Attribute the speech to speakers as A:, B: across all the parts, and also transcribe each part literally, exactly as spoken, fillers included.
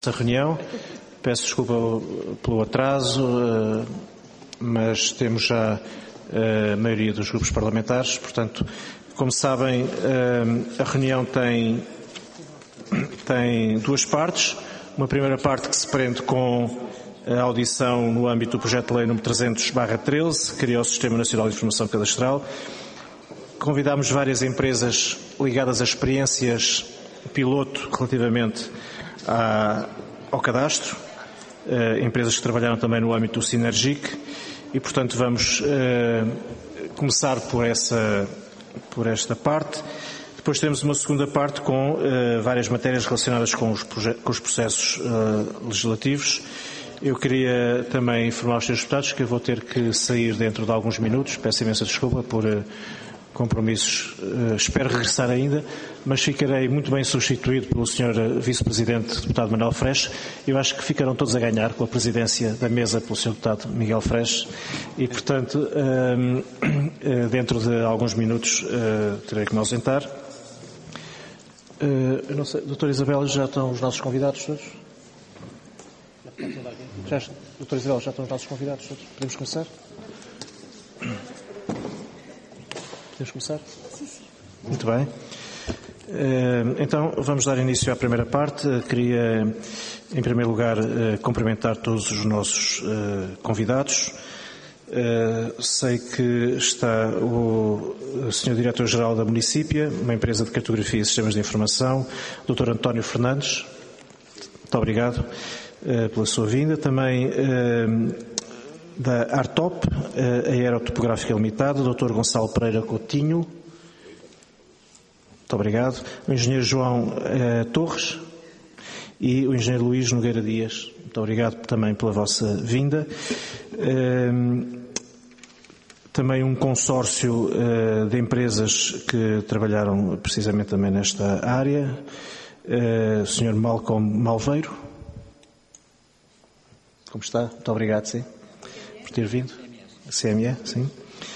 A: Essa reunião, peço desculpa pelo atraso, mas temos já a maioria dos grupos parlamentares, portanto, como sabem, a reunião tem, tem duas partes. Uma primeira parte que se prende com a audição no âmbito do projeto de lei número trezentos barra treze, que cria o Sistema Nacional de Informação Cadastral. Convidámos várias empresas ligadas a experiências piloto relativamente à, ao cadastro, eh, empresas que trabalharam também no âmbito do Sinergic, e portanto vamos eh, começar por, essa, por esta parte. Depois temos uma segunda parte com eh, várias matérias relacionadas com os, com os processos eh, legislativos. Eu queria também informar os senhores deputados que eu vou ter que sair dentro de alguns minutos, peço imensa desculpa por eh, compromissos, uh, espero regressar ainda, mas ficarei muito bem substituído pelo senhor Vice-Presidente, deputado Manuel Freixo. Eu acho que ficarão todos a ganhar com a presidência da mesa pelo senhor deputado Miguel Freixo e, portanto, uh, uh, dentro de alguns minutos uh, terei que me ausentar. Uh, eu não sei, doutora Isabel, já estão os nossos convidados todos? Já, doutora Isabel, já estão os nossos convidados todos? Podemos começar? Podemos começar? Sim, sim. Muito bem. Então, vamos dar início à primeira parte. Queria, em primeiro lugar, cumprimentar todos os nossos convidados. Sei que está o senhor Diretor-Geral da Municípia, uma empresa de cartografia e sistemas de informação, doutor António Fernandes. Muito obrigado pela sua vinda. Também da Artop, a Aerotopográfica Limitada, doutor Gonçalo Pereira Coutinho. Muito obrigado. O engenheiro João eh, Torres e o engenheiro Luís Nogueira Dias. Muito obrigado também pela vossa vinda. Eh, também um consórcio eh, de empresas que trabalharam precisamente também nesta área. Eh, o senhor Malcolm Malveiro. Como está? Muito obrigado, sim. Por ter vindo. C M E, sim.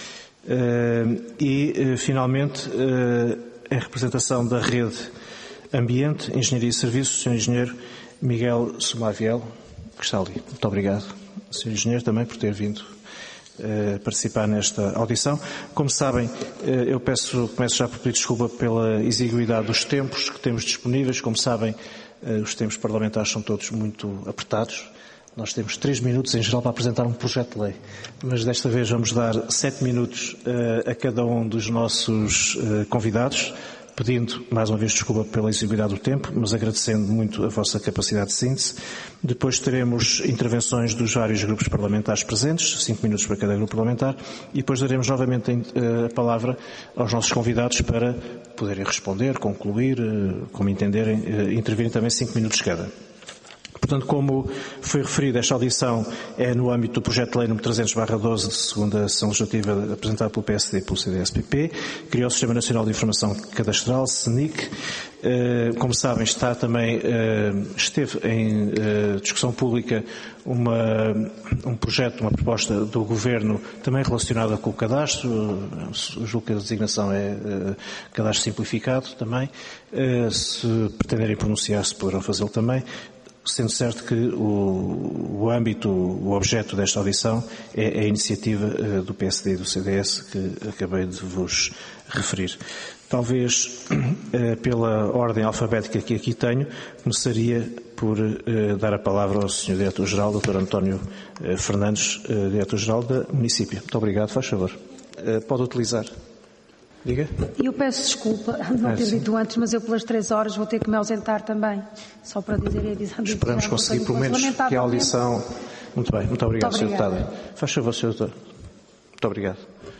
A: Uh, e, uh, finalmente, uh, em representação da Rede Ambiente, Engenharia e Serviços, o senhor Engenheiro Miguel Somaviel, que está ali. Muito obrigado, senhor Engenheiro, também por ter vindo uh, participar nesta audição. Como sabem, uh, eu peço, começo já por pedir desculpa pela exiguidade dos tempos que temos disponíveis. Como sabem, uh, os tempos parlamentares são todos muito apertados. Nós temos três minutos em geral para apresentar um projeto de lei, mas desta vez vamos dar sete minutos uh, a cada um dos nossos uh, convidados, pedindo mais uma vez desculpa pela exiguidade do tempo, mas agradecendo muito a vossa capacidade de síntese. Depois teremos intervenções dos vários grupos parlamentares presentes, cinco minutos para cada grupo parlamentar, e depois daremos novamente uh, a palavra aos nossos convidados para poderem responder, concluir, uh, como entenderem, uh, intervirem também cinco minutos cada. Portanto, como foi referido, esta audição é no âmbito do projeto de lei número trezentos barra doze, de segunda sessão legislativa, apresentado pelo P S D e pelo C D S P P, criou o Sistema Nacional de Informação Cadastral, SNIC. Como sabem, está também, esteve em discussão pública uma, um projeto, uma proposta do Governo também relacionada com o cadastro, julgo que a designação é cadastro simplificado também. Se pretenderem pronunciar-se, poderão fazê-lo também. Sendo certo que o, o âmbito, o objeto desta audição é a iniciativa uh, do P S D e do C D S que acabei de vos referir. Talvez, uh, pela ordem alfabética que aqui tenho, começaria por uh, dar a palavra ao senhor Diretor-Geral, doutor António uh, Fernandes, uh, Diretor-Geral da Município. Muito obrigado, faz favor. Uh, pode utilizar. Diga.
B: Eu peço desculpa não ter dito antes, mas eu pelas três horas vou ter que me ausentar também, só para dizer e avisar.
A: Esperamos conseguir pelo menos que a audição... Muito bem, muito obrigado, senhor Deputado. Faz favor, senhor Doutor. Muito obrigado.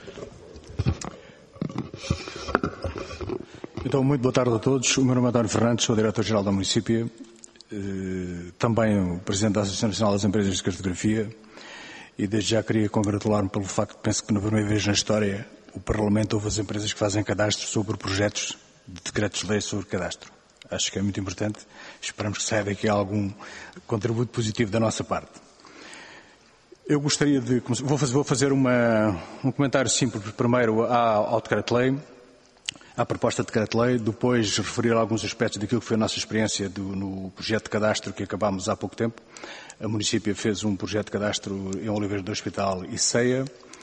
C: Então, muito boa tarde a todos. O meu nome é António Fernandes, sou Diretor-Geral da Município, também o Presidente da Associação Nacional das Empresas de Cartografia, e desde já queria congratular-me pelo facto de penso que pela primeira vez na história o Parlamento ouve as empresas que fazem cadastro sobre projetos de decretos de lei sobre cadastro. Acho que é muito importante. Esperamos que saia daqui algum contributo positivo da nossa parte. Eu gostaria de... Vou fazer, vou fazer uma, um comentário simples primeiro ao, ao decreto de lei. à proposta de decreto-lei, depois referir alguns aspectos daquilo que foi a nossa experiência do, no projeto de cadastro que acabámos há pouco tempo. A município fez um projeto de cadastro em Oliveira do Hospital e Ceia.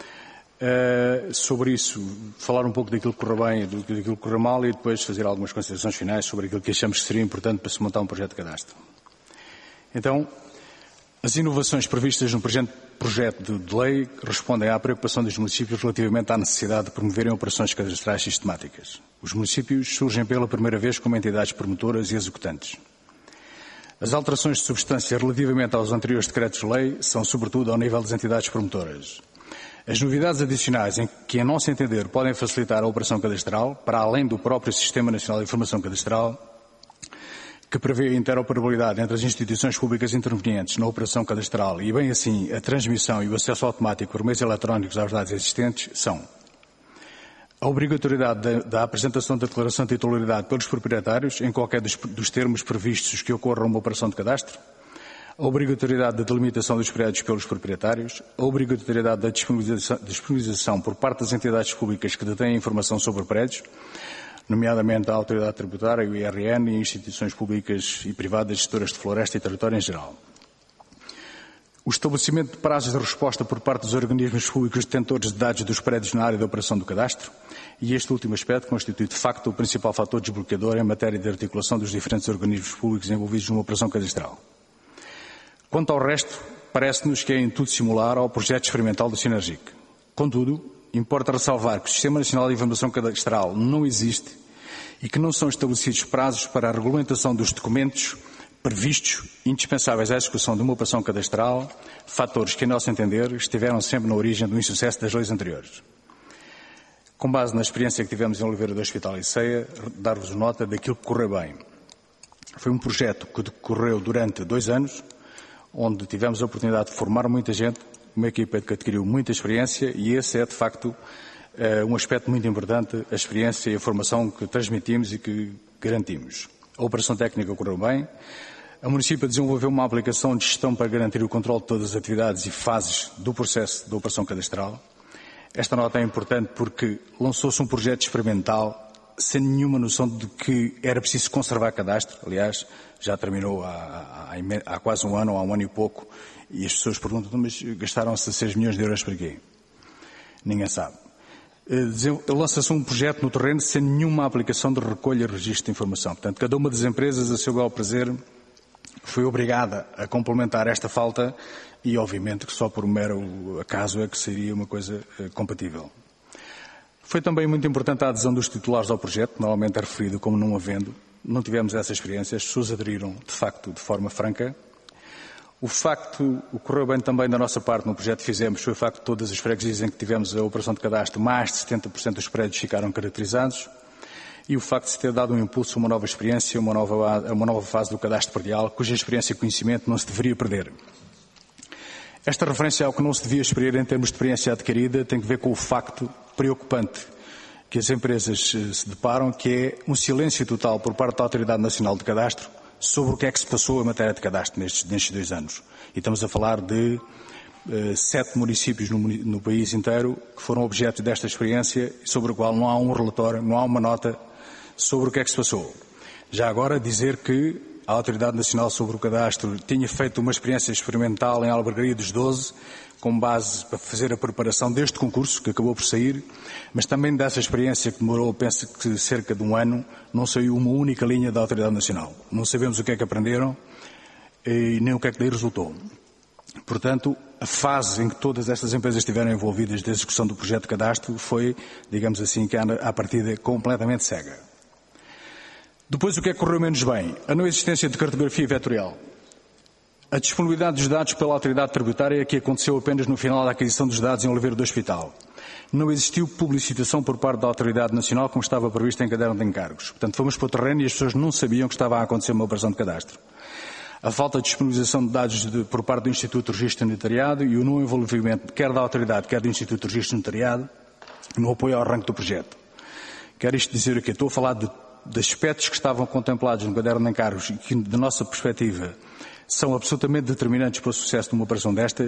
C: Uh, sobre isso, falar um pouco daquilo que correu bem e daquilo que correu mal e depois fazer algumas considerações finais sobre aquilo que achamos que seria importante para se montar um projeto de cadastro. Então, as inovações previstas no presente projeto de lei respondem à preocupação dos municípios relativamente à necessidade de promoverem operações cadastrais sistemáticas. Os municípios surgem pela primeira vez como entidades promotoras e executantes. As alterações de substância relativamente aos anteriores decretos-lei são, sobretudo, ao nível das entidades promotoras. As novidades adicionais, em que, a nosso entender, podem facilitar a operação cadastral, para além do próprio Sistema Nacional de Informação Cadastral, que prevê a interoperabilidade entre as instituições públicas intervenientes na operação cadastral e, bem assim, a transmissão e o acesso automático por meios eletrónicos aos dados existentes, são a obrigatoriedade da, da apresentação da declaração de titularidade pelos proprietários em qualquer dos, dos termos previstos que ocorram uma operação de cadastro, a obrigatoriedade da delimitação dos prédios pelos proprietários, a obrigatoriedade da disponibilização, disponibilização por parte das entidades públicas que detêm informação sobre prédios, nomeadamente a Autoridade Tributária, o I R N e instituições públicas e privadas gestoras de floresta e território em geral. O estabelecimento de prazos de resposta por parte dos organismos públicos detentores de dados dos prédios na área da operação do cadastro, e este último aspecto constitui de facto o principal fator desbloqueador em matéria de articulação dos diferentes organismos públicos envolvidos numa operação cadastral. Quanto ao resto, parece-nos que é em tudo similar ao projeto experimental do Sinergic. Contudo, importa ressalvar que o Sistema Nacional de Informação Cadastral não existe e que não são estabelecidos prazos para a regulamentação dos documentos previstos indispensáveis à execução de uma operação cadastral, fatores que, a nosso entender, estiveram sempre na origem do insucesso das leis anteriores. Com base na experiência que tivemos em Oliveira do Hospital e Ceia, dar-vos nota daquilo que correu bem. Foi um projeto que decorreu durante dois anos, onde tivemos a oportunidade de formar muita gente, uma equipa que adquiriu muita experiência e esse é, de facto, um aspecto muito importante, a experiência e a formação que transmitimos e que garantimos. A operação técnica correu bem. A município desenvolveu uma aplicação de gestão para garantir o controle de todas as atividades e fases do processo da operação cadastral. Esta nota é importante porque lançou-se um projeto experimental sem nenhuma noção de que era preciso conservar cadastro. Aliás, já terminou há, há, há quase um ano, ou há um ano e pouco, e as pessoas perguntam, mas gastaram-se seis milhões de euros para quê? Ninguém sabe. Lança-se um projeto no terreno sem nenhuma aplicação de recolha e registro de informação. Portanto, cada uma das empresas, a seu bel prazer, foi obrigada a complementar esta falta e, obviamente, que só por um mero acaso é que seria uma coisa compatível. Foi também muito importante a adesão dos titulares ao projeto, normalmente é referido como não havendo. Não tivemos essa experiência, as pessoas aderiram, de facto, de forma franca. O facto, o que correu bem também da nossa parte no projeto que fizemos, foi o facto de todas as freguesias em que tivemos a operação de cadastro, mais de setenta por cento dos prédios ficaram caracterizados, e o facto de se ter dado um impulso a uma nova experiência, uma nova, uma nova fase do cadastro predial, cuja experiência e conhecimento não se deveria perder. Esta referência ao que não se devia esperar em termos de experiência adquirida tem que ver com o facto preocupante que as empresas se deparam, que é um silêncio total por parte da Autoridade Nacional de Cadastro sobre o que é que se passou em matéria de cadastro nestes, nestes dois anos. E estamos a falar de uh, sete municípios no, no país inteiro que foram objeto desta experiência e sobre o qual não há um relatório, não há uma nota sobre o que é que se passou. Já agora dizer que a Autoridade Nacional sobre o Cadastro tinha feito uma experiência experimental em Albergaria dos doze, com base para fazer a preparação deste concurso, que acabou por sair, mas também dessa experiência que demorou, penso que cerca de um ano, não saiu uma única linha da Autoridade Nacional. Não sabemos o que é que aprenderam e nem o que é que daí resultou. Portanto, a fase em que todas estas empresas estiveram envolvidas da execução do projeto de cadastro foi, digamos assim, que à partida completamente cega. Depois, o que é que correu menos bem? A não existência de cartografia vetorial. A disponibilidade dos dados pela Autoridade Tributária, que aconteceu apenas no final da aquisição dos dados em Oliveira do Hospital. Não existiu publicitação por parte da Autoridade Nacional como estava previsto em caderno de encargos. Portanto, fomos para o terreno e as pessoas não sabiam que estava a acontecer uma operação de cadastro. A falta de disponibilização de dados de, por parte do Instituto de Registro Notariado e o não envolvimento quer da Autoridade, quer do Instituto de Registro Notariado no apoio ao arranque do projeto. Quero isto dizer aqui, estou a falar de, de aspectos que estavam contemplados no caderno de encargos e que, da nossa perspectiva, são absolutamente determinantes para o sucesso de uma operação destas,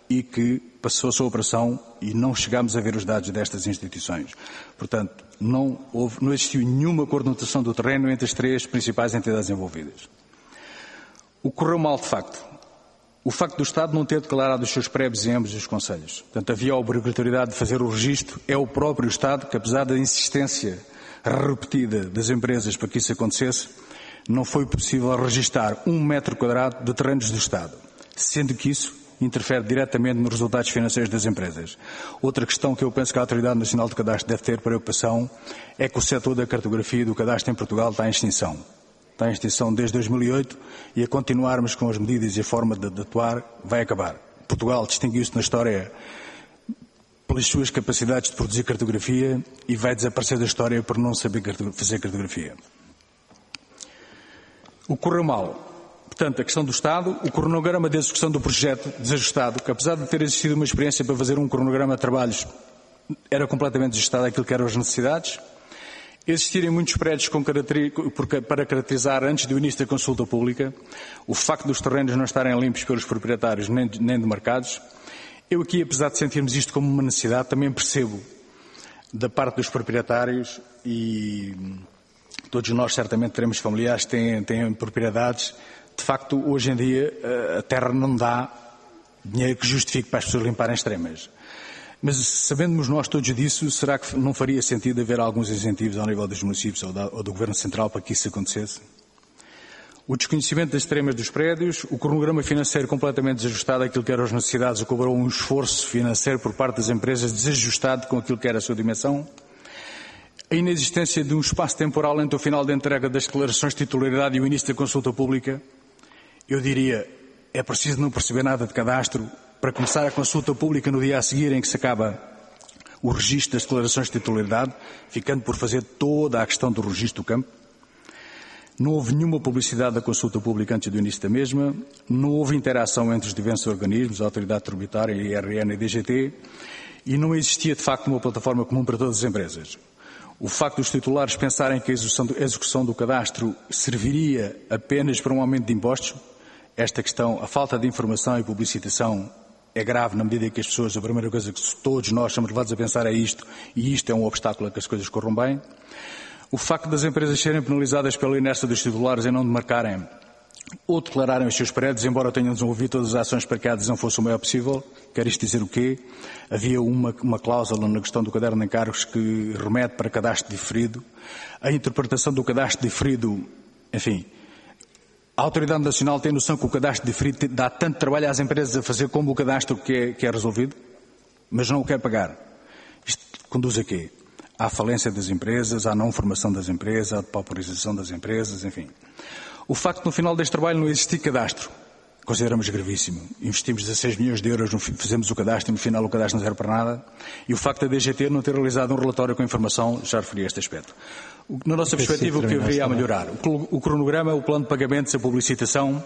C: e que passou a sua operação e não chegámos a ver os dados destas instituições. Portanto, não, houve, não existiu nenhuma coordenação do terreno entre as três principais entidades envolvidas. O que correu mal, de facto? O facto do Estado não ter declarado os seus prévios em ambos os concelhos. Portanto, havia a obrigatoriedade de fazer o registro. É o próprio Estado que, apesar da insistência repetida das empresas para que isso acontecesse, não foi possível registar um metro quadrado de terrenos do Estado, sendo que isso interfere diretamente nos resultados financeiros das empresas. Outra questão que eu penso que a Autoridade Nacional de Cadastro deve ter preocupação é que o setor da cartografia e do cadastro em Portugal está em extinção. Está em extinção desde dois mil e oito e a continuarmos com as medidas e a forma de, de atuar vai acabar. Portugal distinguiu-se na história pelas suas capacidades de produzir cartografia e vai desaparecer da história por não saber fazer cartografia. O que correu mal? Portanto, a questão do Estado, o cronograma de execução do projeto desajustado, que apesar de ter existido uma experiência para fazer um cronograma de trabalhos, era completamente desajustado àquilo que eram as necessidades. Existirem muitos prédios com caracteri- para caracterizar antes do início da consulta pública, o facto dos terrenos não estarem limpos pelos proprietários nem, nem demarcados. Eu aqui, apesar de sentirmos isto como uma necessidade, também percebo da parte dos proprietários e todos nós certamente teremos familiares que têm, têm propriedades. De facto, hoje em dia, a terra não dá dinheiro que justifique para as pessoas limparem extremas. Mas, sabendo nós todos disso, será que não faria sentido haver alguns incentivos ao nível dos municípios ou, da, ou do Governo Central para que isso acontecesse? O desconhecimento das extremas dos prédios, o cronograma financeiro completamente desajustado àquilo que eram as necessidades, cobrou um esforço financeiro por parte das empresas desajustado com aquilo que era a sua dimensão, a inexistência de um espaço temporal entre o final da entrega das declarações de titularidade e o início da consulta pública. Eu diria, é preciso não perceber nada de cadastro para começar a consulta pública no dia a seguir em que se acaba o registro das declarações de titularidade, ficando por fazer toda a questão do registro do campo. Não houve nenhuma publicidade da consulta pública antes do início da mesma, não houve interação entre os diversos organismos, a Autoridade Tributária, a I R N e a D G T, e não existia de facto uma plataforma comum para todas as empresas. O facto dos titulares pensarem que a execução do, a execução do cadastro serviria apenas para um aumento de impostos, esta questão, a falta de informação e publicitação é grave na medida em que as pessoas, a primeira coisa que todos nós somos levados a pensar é isto, e isto é um obstáculo a que as coisas corram bem. O facto das empresas serem penalizadas pela inércia dos titulares em não demarcarem ou declararem os seus prédios, embora tenham desenvolvido todas as ações para que a adesão fosse o maior possível. Quer isto dizer o quê? Havia uma, uma cláusula na questão do caderno de encargos que remete para cadastro diferido. A interpretação do cadastro diferido, enfim, a Autoridade Nacional tem noção que o cadastro diferido dá tanto trabalho às empresas a fazer como o cadastro que é, que é resolvido, mas não o quer pagar. Isto conduz a quê? À falência das empresas, à não formação das empresas, à depauperização das empresas, enfim. O facto de no final deste trabalho não existir cadastro, consideramos gravíssimo. Investimos dezasseis milhões de euros, fizemos o cadastro e no final o cadastro não serve para nada. E o facto da D G T não ter realizado um relatório com informação, já referi a este aspecto. Na nossa perspectiva, o que haveria a melhorar? O cronograma, o plano de pagamentos, a publicitação,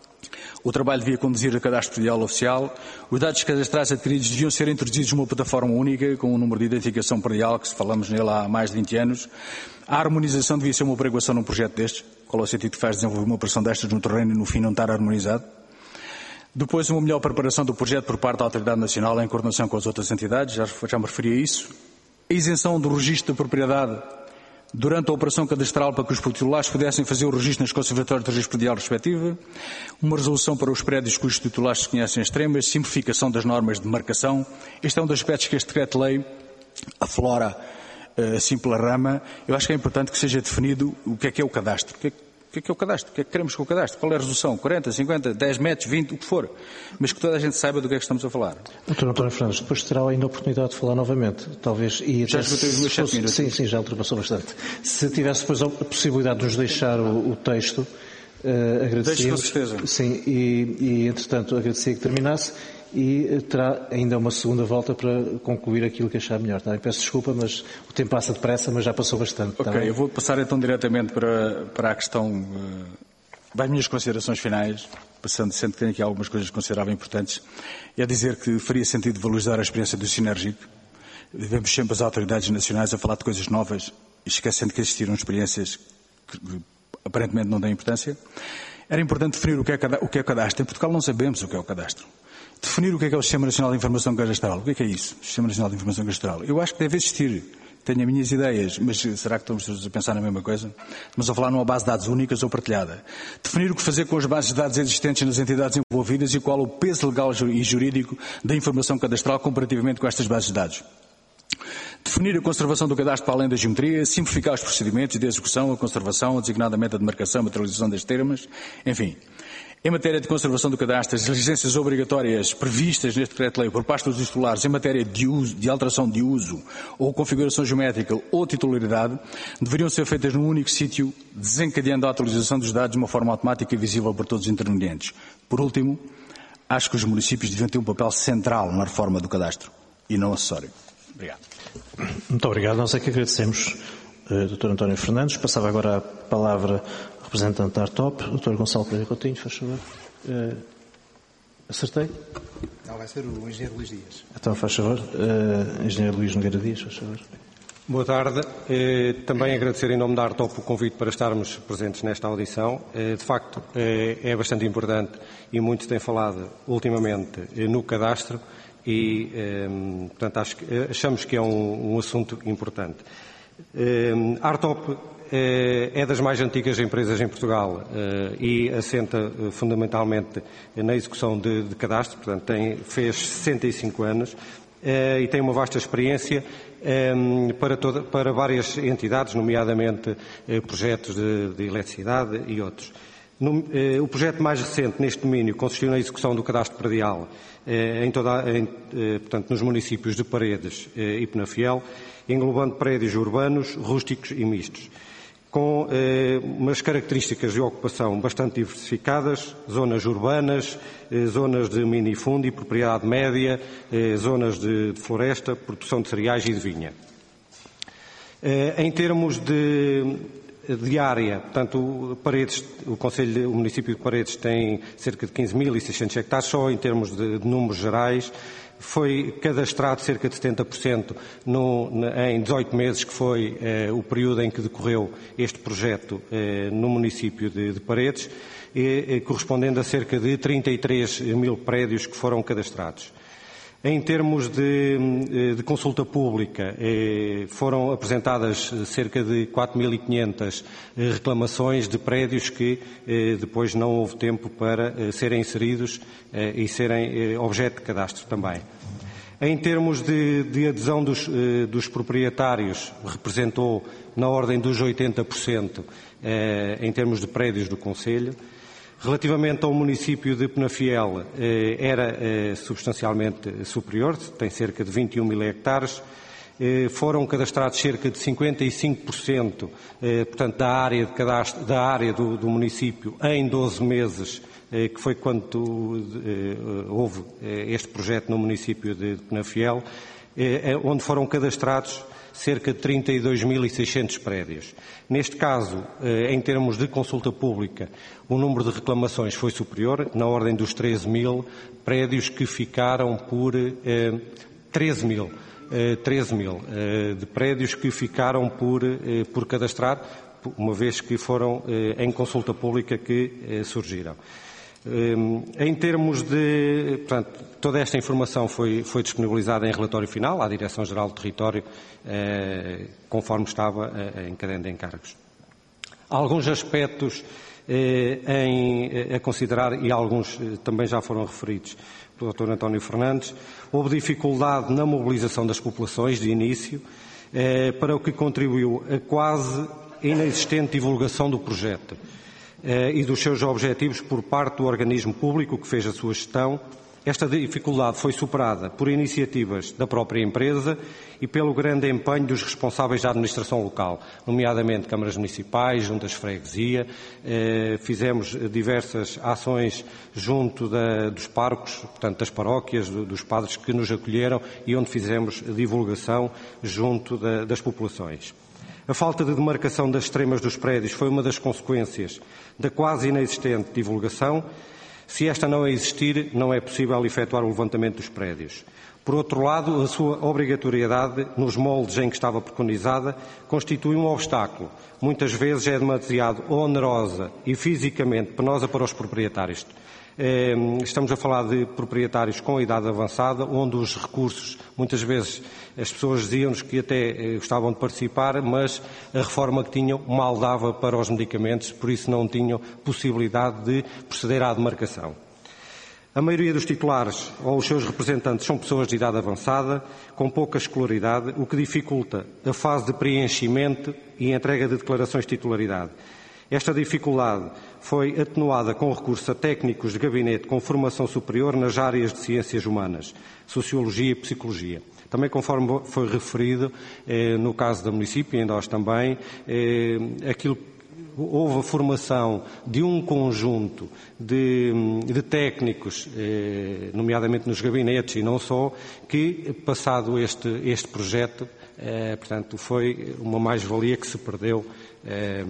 C: o trabalho devia conduzir a cadastro predial oficial, os dados cadastrais adquiridos deviam ser introduzidos numa plataforma única, com um número de identificação predial, que falamos nele há mais de vinte anos. A harmonização devia ser uma preocupação num projeto destes. Qual é o sentido que faz desenvolver uma operação destas no terreno e no fim não estar harmonizado? Depois, uma melhor preparação do projeto por parte da Autoridade Nacional em coordenação com as outras entidades, já, já me referi a isso. A isenção do registro da propriedade durante a operação cadastral para que os titulares pudessem fazer o registro nas conservatórias de registro predial respectiva, uma resolução para os prédios cujos titulares se conhecem extremas, simplificação das normas de demarcação. Este é um dos aspectos que este decreto-lei aflora assim pela rama. Eu acho que é importante que seja definido o que é que é o cadastro. O que é, o que é, que é o cadastro? O que é que queremos com o cadastro? Qual é a resolução? quarenta, cinquenta, dez metros, vinte, o que for. Mas que toda a gente saiba do que é que estamos a falar.
A: doutor António Fernandes, depois terá ainda a oportunidade de falar novamente, talvez. E
C: já esgotei os meus sete minutos.
A: Sim, sim, já ultrapassou bastante. Se tivesse depois a possibilidade de nos deixar o, o texto, uh, agradecíamos.
C: Deixo com certeza.
A: Sim, e, e entretanto agradecia que terminasse. E terá ainda uma segunda volta para concluir aquilo que achar melhor. Tá? Peço desculpa, mas o tempo passa depressa, mas já passou bastante.
C: Ok,
A: tá,
C: eu vou passar então diretamente para, para a questão uh, das minhas considerações finais, passando, sendo que tenho aqui algumas coisas que considerava importantes, é dizer que faria sentido valorizar a experiência do Sinergic. Vemos sempre as autoridades nacionais a falar de coisas novas, esquecendo que existiram experiências que, que aparentemente não têm importância. Era importante definir o que é o que é o cadastro. Em Portugal não sabemos o que é o cadastro. Definir o que é, que é o Sistema Nacional de Informação Cadastral. O que é, que é isso? O Sistema Nacional de Informação Cadastral. Eu acho que deve existir. Tenho as minhas ideias, mas será que estamos a pensar na mesma coisa? Estamos a falar numa base de dados únicas ou partilhada. Definir o que fazer com as bases de dados existentes nas entidades envolvidas e qual o peso legal e jurídico da informação cadastral comparativamente com estas bases de dados. Definir a conservação do cadastro para além da geometria, simplificar os procedimentos de execução, a conservação, designadamente a demarcação, a materialização das termas, enfim. Em matéria de conservação do cadastro, as licenças obrigatórias previstas neste decreto-lei por parte dos titulares em matéria de, uso, de alteração de uso ou configuração geométrica ou titularidade deveriam ser feitas num único sítio, desencadeando a atualização dos dados de uma forma automática e visível por todos os intervenientes. Por último, acho que os municípios deviam ter um papel central na reforma do cadastro e não acessório. Obrigado.
A: Muito obrigado. Nós é que agradecemos, uh, doutor António Fernandes. Passava agora a palavra ao representante da Artop, doutor Gonçalo Pereira Coutinho, faz favor. Uh, acertei?
D: Não, vai ser o engenheiro Luís Dias.
A: Então, faz favor. Uh, engenheiro Luís Nogueira Dias, faz favor.
E: Boa tarde. Eh, também agradecer em nome da Artop o convite para estarmos presentes nesta audição. Eh, de facto, eh, é bastante importante e muito se tem falado ultimamente eh, no cadastro e, eh, portanto, acho que, achamos que é um, um assunto importante. Eh, a Artop eh, é das mais antigas empresas em Portugal eh, e assenta eh, fundamentalmente na execução de, de cadastro, portanto, tem, fez sessenta e cinco anos. Uh, e tem uma vasta experiência um, para, toda, para várias entidades, nomeadamente uh, projetos de, de eletricidade e outros. No, uh, o projeto mais recente neste domínio consistiu na execução do cadastro predial uh, em toda, em, uh, portanto, nos municípios de Paredes uh, e Penafiel, englobando prédios urbanos, rústicos e mistos, com eh, umas características de ocupação bastante diversificadas, zonas urbanas, eh, zonas de minifúndio, propriedade média, eh, zonas de, de floresta, produção de cereais e de vinha. Eh, em termos de, de área, portanto, Paredes, o Conselho, o município de Paredes tem cerca de quinze mil e seiscentos hectares, só em termos de, de números gerais. Foi cadastrado cerca de setenta por cento no, em dezoito meses, que foi eh, o período em que decorreu este projeto eh, no município de, de Paredes, eh, eh, correspondendo a cerca de trinta e três mil prédios que foram cadastrados. Em termos de, de consulta pública, eh, foram apresentadas cerca de quatro mil e quinhentas reclamações de prédios que eh, depois não houve tempo para eh, serem inseridos eh, e serem eh, objeto de cadastro também. Em termos de, de adesão dos, eh, dos proprietários, representou na ordem dos oitenta por cento eh, em termos de prédios do Conselho. Relativamente ao município de Penafiel, eh, era eh, substancialmente superior, tem cerca de vinte e um mil hectares, eh, foram cadastrados cerca de cinquenta e cinco por cento eh, portanto, da área, de cadastro, da área do, do município em doze meses, eh, que foi quando eh, houve eh, este projeto no município de, de Penafiel, eh, onde foram cadastrados cerca de trinta e dois mil e seiscentos prédios. Neste caso, em termos de consulta pública, o número de reclamações foi superior, na ordem dos treze mil prédios que ficaram por eh, treze mil, eh, treze mil eh, de prédios que ficaram por, eh, por cadastrar, uma vez que foram eh, em consulta pública que eh, surgiram. Em termos de, portanto, toda esta informação foi, foi disponibilizada em relatório final à Direção-Geral do Território, eh, conforme estava eh, em caderno de encargos. Há alguns aspectos eh, em, a considerar, e alguns eh, também já foram referidos pelo doutor António Fernandes. Houve dificuldade na mobilização das populações de início, eh, para o que contribuiu a quase inexistente divulgação do projeto e dos seus objetivos por parte do organismo público que fez a sua gestão. Esta dificuldade foi superada por iniciativas da própria empresa e pelo grande empenho dos responsáveis da administração local, nomeadamente câmaras municipais, juntas de freguesia. Fizemos diversas ações junto da, dos parcos, portanto das paróquias, dos padres que nos acolheram e onde fizemos divulgação junto da, das populações. A falta de demarcação das extremas dos prédios foi uma das consequências da quase inexistente divulgação. Se esta não existir, não é possível efetuar o levantamento dos prédios. Por outro lado, a sua obrigatoriedade, nos moldes em que estava preconizada, constitui um obstáculo. Muitas vezes é demasiado onerosa e fisicamente penosa para os proprietários. Estamos a falar de proprietários com idade avançada, onde os recursos, muitas vezes as pessoas diziam-nos que até gostavam de participar, mas a reforma que tinham mal dava para os medicamentos, por isso não tinham possibilidade de proceder à demarcação. A maioria dos titulares ou os seus representantes são pessoas de idade avançada, com pouca escolaridade, o que dificulta a fase de preenchimento e entrega de declarações de titularidade. Esta dificuldade foi atenuada com recurso a técnicos de gabinete com formação superior nas áreas de ciências humanas, sociologia e psicologia. Também, conforme foi referido, eh, no caso da município, em nós também, eh, aquilo houve a formação de um conjunto de, de técnicos, eh, nomeadamente nos gabinetes e não só, que, passado este, este projeto, eh, portanto, foi uma mais-valia que se perdeu. Eh,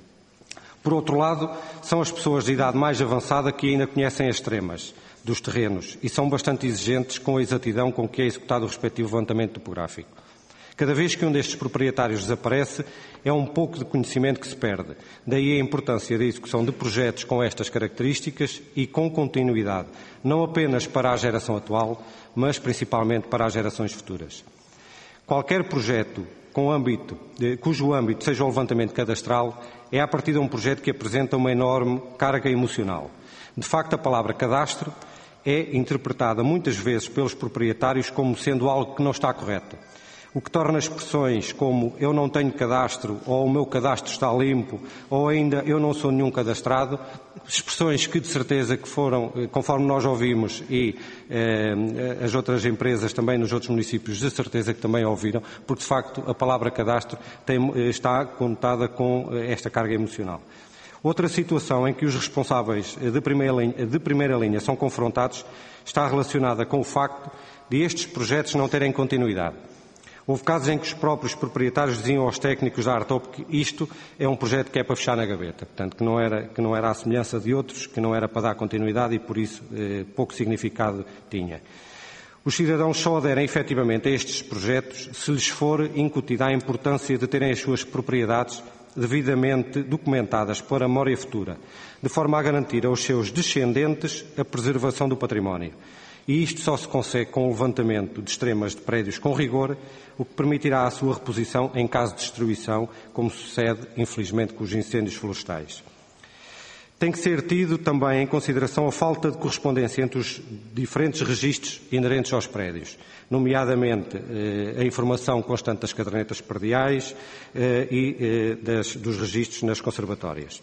E: Por outro lado, são as pessoas de idade mais avançada que ainda conhecem as extremas dos terrenos e são bastante exigentes com a exatidão com que é executado o respectivo levantamento topográfico. Cada vez que um destes proprietários desaparece, é um pouco de conhecimento que se perde. Daí a importância da execução de projetos com estas características e com continuidade, não apenas para a geração atual, mas principalmente para as gerações futuras. Qualquer projeto com âmbito, cujo âmbito seja o levantamento cadastral, é a partir de um projeto que apresenta uma enorme carga emocional. De facto, a palavra cadastro é interpretada muitas vezes pelos proprietários como sendo algo que não está correto, o que torna expressões como eu não tenho cadastro, ou o meu cadastro está limpo, ou ainda eu não sou nenhum cadastrado, expressões que de certeza que foram, conforme nós ouvimos, e eh, as outras empresas também nos outros municípios de certeza que também ouviram, porque de facto a palavra cadastro tem, está conotada com esta carga emocional. Outra situação em que os responsáveis de primeira linha, de primeira linha são confrontados está relacionada com o facto de estes projetos não terem continuidade. Houve casos em que os próprios proprietários diziam aos técnicos da Artop que isto é um projeto que é para fechar na gaveta, portanto, que não era, que não era à semelhança de outros, que não era para dar continuidade e, por isso, eh, pouco significado tinha. Os cidadãos só aderem efetivamente a estes projetos se lhes for incutida a importância de terem as suas propriedades devidamente documentadas para a memória futura, de forma a garantir aos seus descendentes a preservação do património. E isto só se consegue com o levantamento de extremas de prédios com rigor, o que permitirá a sua reposição em caso de destruição, como sucede, infelizmente, com os incêndios florestais. Tem que ser tido também em consideração a falta de correspondência entre os diferentes registros inerentes aos prédios, nomeadamente eh, a informação constante das cadernetas prediais eh, e eh, das, dos registros nas conservatórias.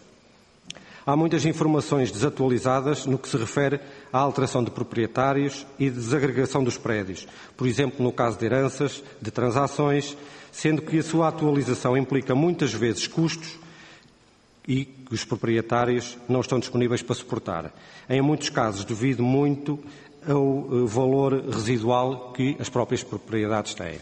E: Há muitas informações desatualizadas no que se refere à alteração de proprietários e desagregação dos prédios, por exemplo, no caso de heranças, de transações, sendo que a sua atualização implica muitas vezes custos e que os proprietários não estão disponíveis para suportar. Em muitos casos, devido muito ao valor residual que as próprias propriedades têm.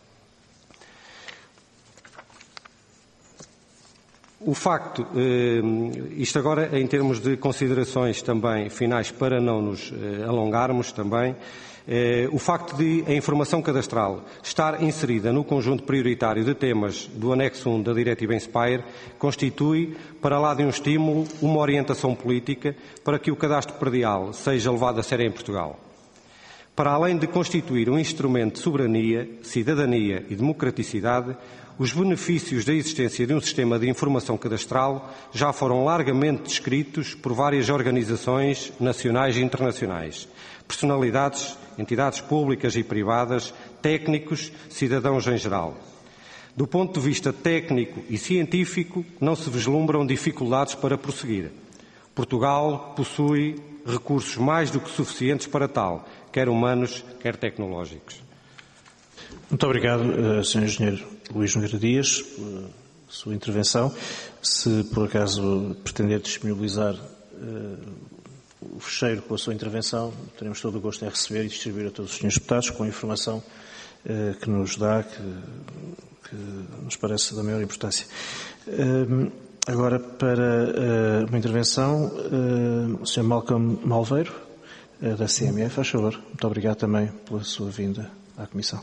E: O facto, isto agora em termos de considerações também finais para não nos alongarmos também, o facto de a informação cadastral estar inserida no conjunto prioritário de temas do anexo um da Diretiva Inspire constitui, para lá de um estímulo, uma orientação política para que o cadastro predial seja levado a sério em Portugal. Para além de constituir um instrumento de soberania, cidadania e democraticidade, os benefícios da existência de um sistema de informação cadastral já foram largamente descritos por várias organizações nacionais e internacionais, personalidades, entidades públicas e privadas, técnicos, cidadãos em geral. Do ponto de vista técnico e científico, não se vislumbram dificuldades para prosseguir. Portugal possui recursos mais do que suficientes para tal, quer humanos, quer tecnológicos.
A: Muito obrigado, senhor Engenheiro Luís Nogueira Dias, pela sua intervenção. Se por acaso pretender disponibilizar uh, o fecheiro com a sua intervenção, teremos todo o gosto em receber e distribuir a todos os senhores deputados com a informação uh, que nos dá, que, que nos parece da maior importância. Uh, agora, para uh, uma intervenção, uh, o senhor Malcolm Malveiro, uh, da C M E, faz favor. Muito obrigado também pela sua vinda à Comissão.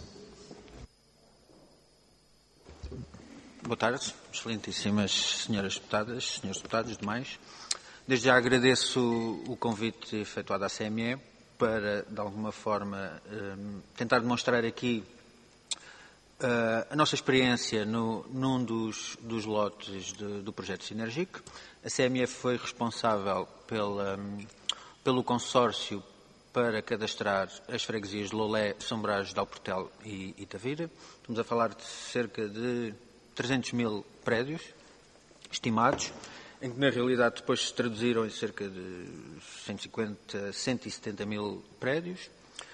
F: Boa tarde, excelentíssimas senhoras deputadas, senhores deputados e demais. Desde já agradeço o convite efetuado à C M E para, de alguma forma, tentar demonstrar aqui a nossa experiência no, num dos, dos lotes de, do projeto Sinergic. A C M E foi responsável pela, pelo consórcio para cadastrar as freguesias de Lolé, São Brás, de Alportel e, e Tavira. Estamos a falar de cerca de trezentos mil prédios estimados, em que na realidade depois se traduziram em cerca de cento e cinquenta, cento e setenta mil prédios.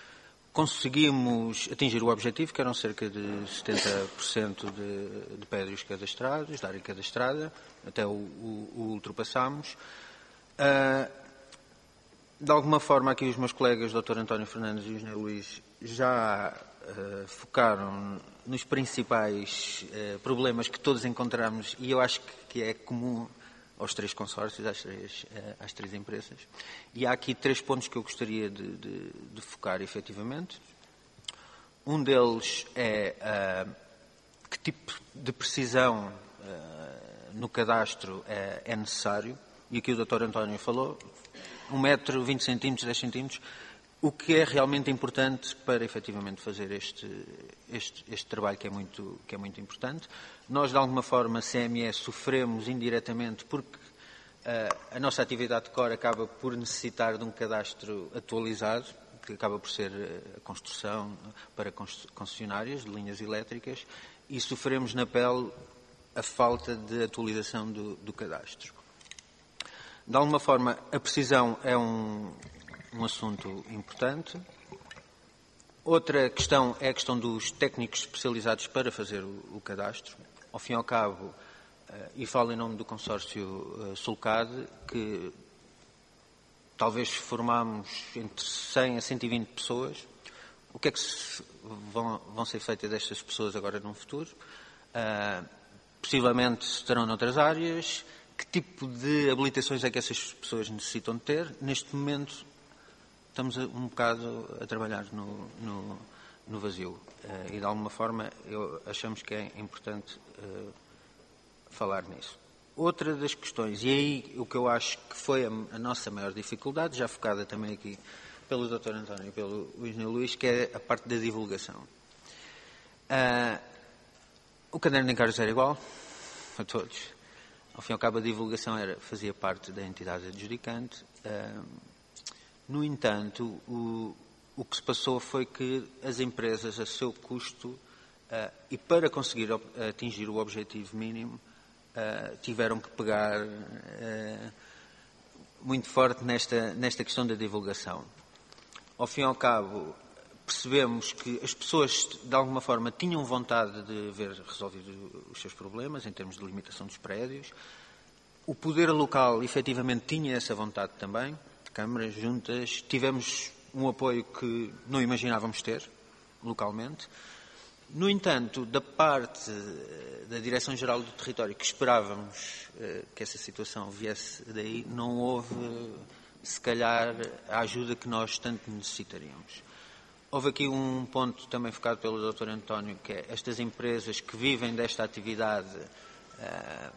F: Conseguimos atingir o objetivo, que eram cerca de setenta por cento de, de prédios cadastrados, de área cadastrada, até o, o, o ultrapassámos. Uh, de alguma forma, aqui os meus colegas, o doutor António Fernandes e o engenheiro Luís, já uh, focaram nos principais uh, problemas que todos encontramos, e eu acho que, que é comum aos três consórcios, às três, às três empresas. E há aqui três pontos que eu gostaria de, de, de focar efetivamente. Um deles é uh, que tipo de precisão uh, no cadastro é, é necessário. E aqui o doutor António falou, um metro, vinte centímetros, dez centímetros, o que é realmente importante para efetivamente fazer este, este, este trabalho que é, muito, que é muito importante. Nós, de alguma forma, C M E, sofremos indiretamente porque uh, a nossa atividade de core acaba por necessitar de um cadastro atualizado, que acaba por ser a construção para concessionárias de linhas elétricas, e sofremos na pele a falta de atualização do, do cadastro. De alguma forma, a precisão é um, um assunto importante. Outra questão é a questão dos técnicos especializados para fazer o, o cadastro. Ao fim e ao cabo, uh, e falo em nome do consórcio uh, Sulcad, que talvez formamos entre cem a cento e vinte pessoas. O que é que se, vão, vão ser feitas destas pessoas agora no futuro? Uh, possivelmente estarão noutras áreas. Que tipo de habilitações é que essas pessoas necessitam de ter? Neste momento, estamos um bocado a trabalhar no, no, no vazio. Uh, e, de alguma forma, eu, achamos que é importante uh, falar nisso. Outra das questões, e aí o que eu acho que foi a, a nossa maior dificuldade, já focada também aqui pelo doutor António e pelo engenheiro Luís, que é a parte da divulgação. Uh, o caderno de encargos era igual a todos. Ao fim e ao cabo, a divulgação era, fazia parte da entidade adjudicante. Uh, no entanto, o, o que se passou foi que as empresas, a seu custo, uh, e para conseguir atingir o objetivo mínimo, uh, tiveram que pegar uh, muito forte nesta, nesta questão da divulgação. Ao fim e ao cabo, percebemos que as pessoas, de alguma forma, tinham vontade de ver resolvidos os seus problemas, em termos de limitação dos prédios. O poder local, efetivamente, tinha essa vontade também, de câmaras, juntas. Tivemos um apoio que não imaginávamos ter, localmente. No entanto, da parte da Direção-Geral do Território, que esperávamos que essa situação viesse daí, não houve, se calhar, a ajuda que nós tanto necessitaríamos. Houve aqui um ponto também focado pelo doutor António, que é estas empresas que vivem desta atividade uh,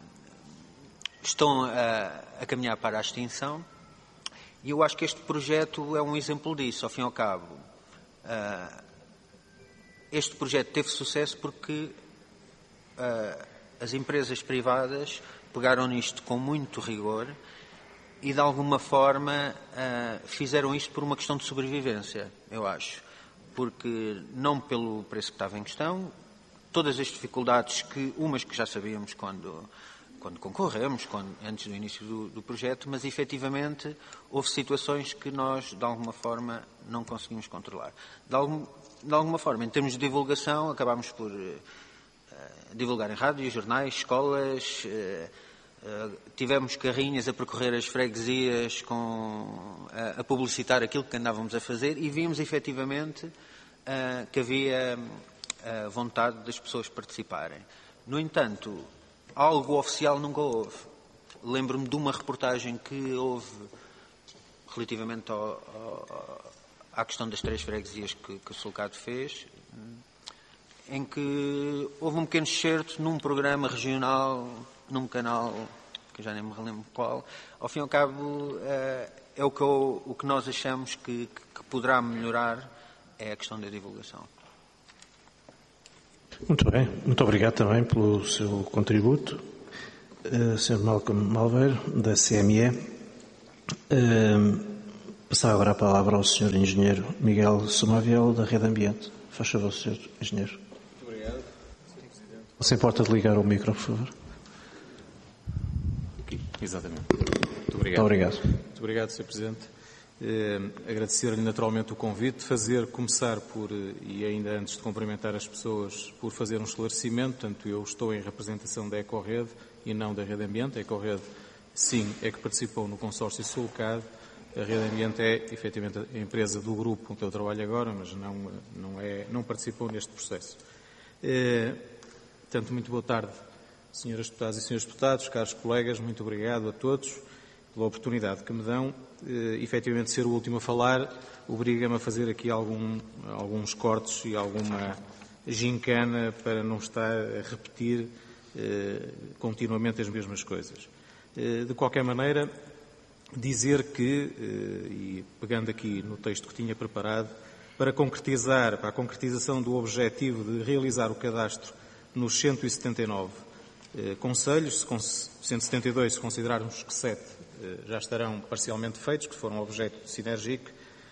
F: estão a, a caminhar para a extinção, e eu acho que este projeto é um exemplo disso. Ao fim e ao cabo, uh, este projeto teve sucesso porque uh, as empresas privadas pegaram nisto com muito rigor e, de alguma forma, uh, fizeram isto por uma questão de sobrevivência, eu acho. Porque, não pelo preço que estava em questão, todas as dificuldades, que umas que já sabíamos quando, quando concorremos, quando, antes do início do, do projeto, mas efetivamente houve situações que nós, de alguma forma, não conseguimos controlar. De, algum, de alguma forma, em termos de divulgação, acabámos por uh, divulgar em rádios, jornais, escolas. Uh, Uh, tivemos carrinhas a percorrer as freguesias com, uh, a publicitar aquilo que andávamos a fazer e vimos efetivamente uh, que havia uh, vontade das pessoas participarem. No entanto, algo oficial nunca houve. Lembro-me de uma reportagem que houve relativamente ao, ao, à questão das três freguesias que, que o Sulcad fez, em que houve um pequeno excerto num programa regional, num canal que eu já nem me relembro qual, ao fim e ao cabo é o que, eu, o que nós achamos que, que poderá melhorar é a questão da divulgação.
A: Muito bem, muito obrigado também pelo seu contributo, uh, senhor Malcolm Malveiro, da C M E. Uh, passar agora a palavra ao senhor Engenheiro Miguel Somaviel, da Rede Ambiente. Faz favor, senhor Engenheiro.
G: Muito obrigado, senhor Presidente.
A: Você importa de ligar o micro, por favor?
G: Aqui, exatamente. Muito obrigado.
A: Muito obrigado.
G: Muito obrigado, senhor Presidente. Eh, agradecer-lhe naturalmente o convite, fazer, começar por, e ainda antes de cumprimentar as pessoas, por fazer um esclarecimento. Portanto, eu estou em representação da Ecorrede e não da Rede Ambiente. A Ecorrede, sim, é que participou no consórcio Sulcad. A Rede Ambiente é, efetivamente, a empresa do grupo com que eu trabalho agora, mas não, não, é, não participou neste processo. Eh, portanto, muito boa tarde, senhoras deputadas e senhores deputados, caros colegas, muito obrigado a todos pela oportunidade que me dão. Uh, efetivamente, ser o último a falar obriga-me a fazer aqui algum, alguns cortes e alguma gincana para não estar a repetir uh, continuamente as mesmas coisas. Uh, de qualquer maneira, dizer que, uh, e pegando aqui no texto que tinha preparado, para concretizar, para a concretização do objetivo de realizar o cadastro nos cento e setenta e nove uh, concelhos, cento e setenta e dois se considerarmos que sete já estarão parcialmente feitos, que foram objeto de Sinergic,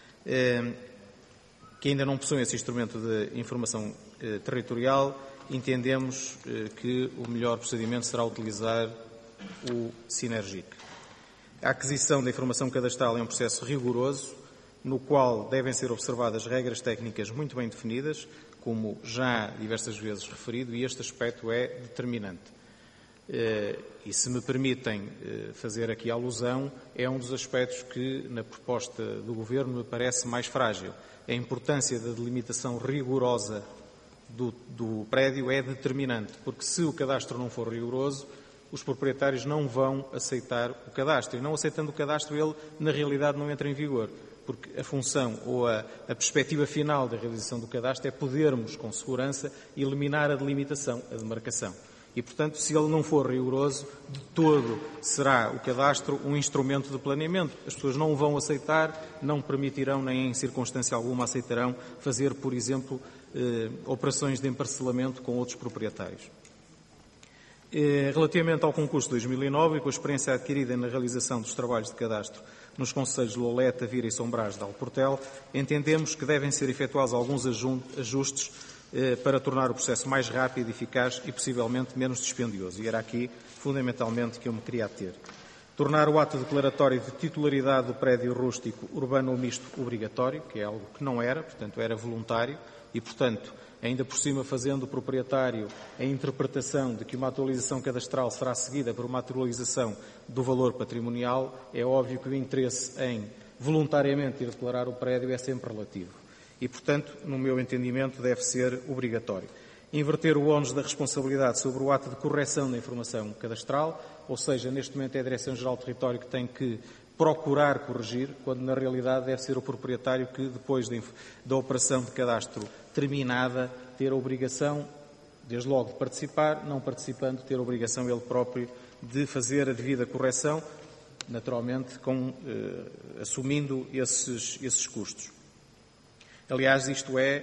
G: que ainda não possuem esse instrumento de informação territorial, entendemos que o melhor procedimento será utilizar o Sinergic. A aquisição da informação cadastral é um processo rigoroso, no qual devem ser observadas regras técnicas muito bem definidas, como já diversas vezes referido, e este aspecto é determinante. E, se me permitem fazer aqui alusão, é um dos aspectos que, na proposta do Governo, me parece mais frágil. A importância da delimitação rigorosa do, do prédio é determinante, porque se o cadastro não for rigoroso, os proprietários não vão aceitar o cadastro. E não aceitando o cadastro, ele, na realidade, não entra em vigor, porque a função ou a, a perspectiva final da realização do cadastro é podermos, com segurança, eliminar a delimitação, a demarcação. E, portanto, se ele não for rigoroso, de todo será o cadastro um instrumento de planeamento. As pessoas não o vão aceitar, não permitirão, nem em circunstância alguma aceitarão, fazer, por exemplo, eh, operações de emparcelamento com outros proprietários. Eh, relativamente ao concurso de dois mil e nove, e com a experiência adquirida na realização dos trabalhos de cadastro nos concelhos de Loulé, Tavira e São Brás de Alportel, entendemos que devem ser efetuados alguns ajustes para tornar o processo mais rápido, eficaz e possivelmente menos dispendioso. E era aqui, fundamentalmente, que eu me queria ater. Tornar o ato declaratório de titularidade do prédio rústico urbano ou misto obrigatório, que é algo que não era, portanto era voluntário, e, portanto, ainda por cima fazendo o proprietário a interpretação de que uma atualização cadastral será seguida por uma atualização do valor patrimonial, é óbvio que o interesse em voluntariamente ir declarar o prédio é sempre relativo. E, portanto, no meu entendimento, deve ser obrigatório. Inverter o ónus da responsabilidade sobre o ato de correção da informação cadastral, ou seja, neste momento é a Direção-Geral do Território que tem que procurar corrigir, quando na realidade deve ser o proprietário que, depois de, da operação de cadastro terminada, ter a obrigação, desde logo, de participar, não participando, ter a obrigação ele próprio de fazer a devida correção, naturalmente com, eh, assumindo esses, esses custos. Aliás, isto é,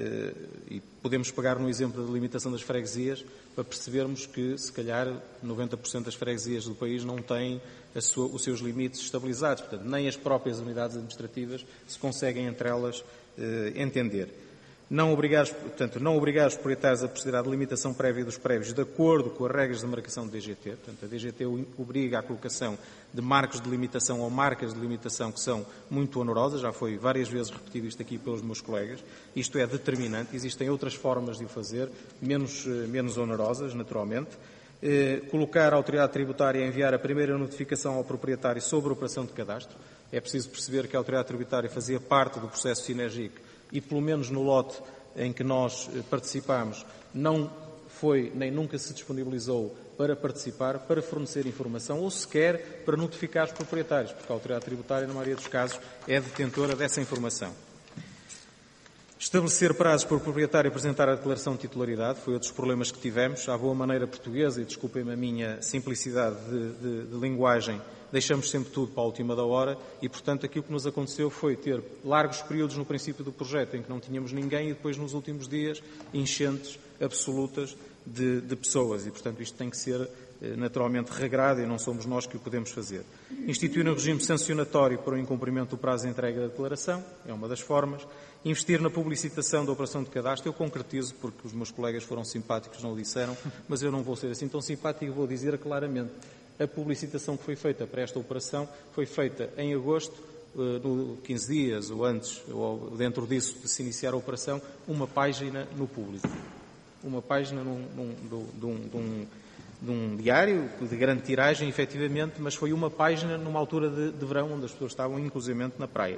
G: e podemos pegar no exemplo da delimitação das freguesias, para percebermos que, se calhar, noventa por cento das freguesias do país não têm a sua, os seus limites estabilizados. Portanto, nem as próprias unidades administrativas se conseguem, entre elas, entender. Não obrigar, portanto, não obrigar os proprietários a proceder à delimitação prévia dos prédios de acordo com as regras de marcação do D G T. Portanto, a D G T obriga à colocação de marcos de limitação ou marcas de limitação que são muito onerosas. Já foi várias vezes repetido isto aqui pelos meus colegas. Isto é determinante. Existem outras formas de o fazer, menos, menos onerosas, naturalmente. Eh, colocar a autoridade tributária a enviar a primeira notificação ao proprietário sobre a operação de cadastro. É preciso perceber que a autoridade tributária fazia parte do processo Sinergic e, pelo menos no lote em que nós participámos, não foi nem nunca se disponibilizou para participar, para fornecer informação ou sequer para notificar os proprietários, porque a autoridade tributária, na maioria dos casos, é detentora dessa informação. Estabelecer prazos para o proprietário apresentar a declaração de titularidade foi outro dos problemas que tivemos. À boa maneira portuguesa, e desculpem-me a minha simplicidade de, de, de linguagem, deixamos sempre tudo para a última da hora e, portanto, aquilo que nos aconteceu foi ter largos períodos no princípio do projeto em que não tínhamos ninguém e depois, nos últimos dias, enchentes absolutas de, de pessoas. E, portanto, isto tem que ser naturalmente regrado e não somos nós que o podemos fazer. Instituir um regime sancionatório para o incumprimento do prazo de entrega da declaração, é uma das formas. Investir na publicitação da operação de cadastro, eu concretizo, porque os meus colegas foram simpáticos, não o disseram, mas eu não vou ser assim tão simpático e vou dizer claramente. A publicitação que foi feita para esta operação foi feita em agosto, no quinze dias ou antes, ou dentro disso de se iniciar a operação, uma página no público. Uma página num, num, de um, de um de um diário de grande tiragem, efetivamente, mas foi uma página numa altura de, de verão, onde as pessoas estavam inclusivamente na praia.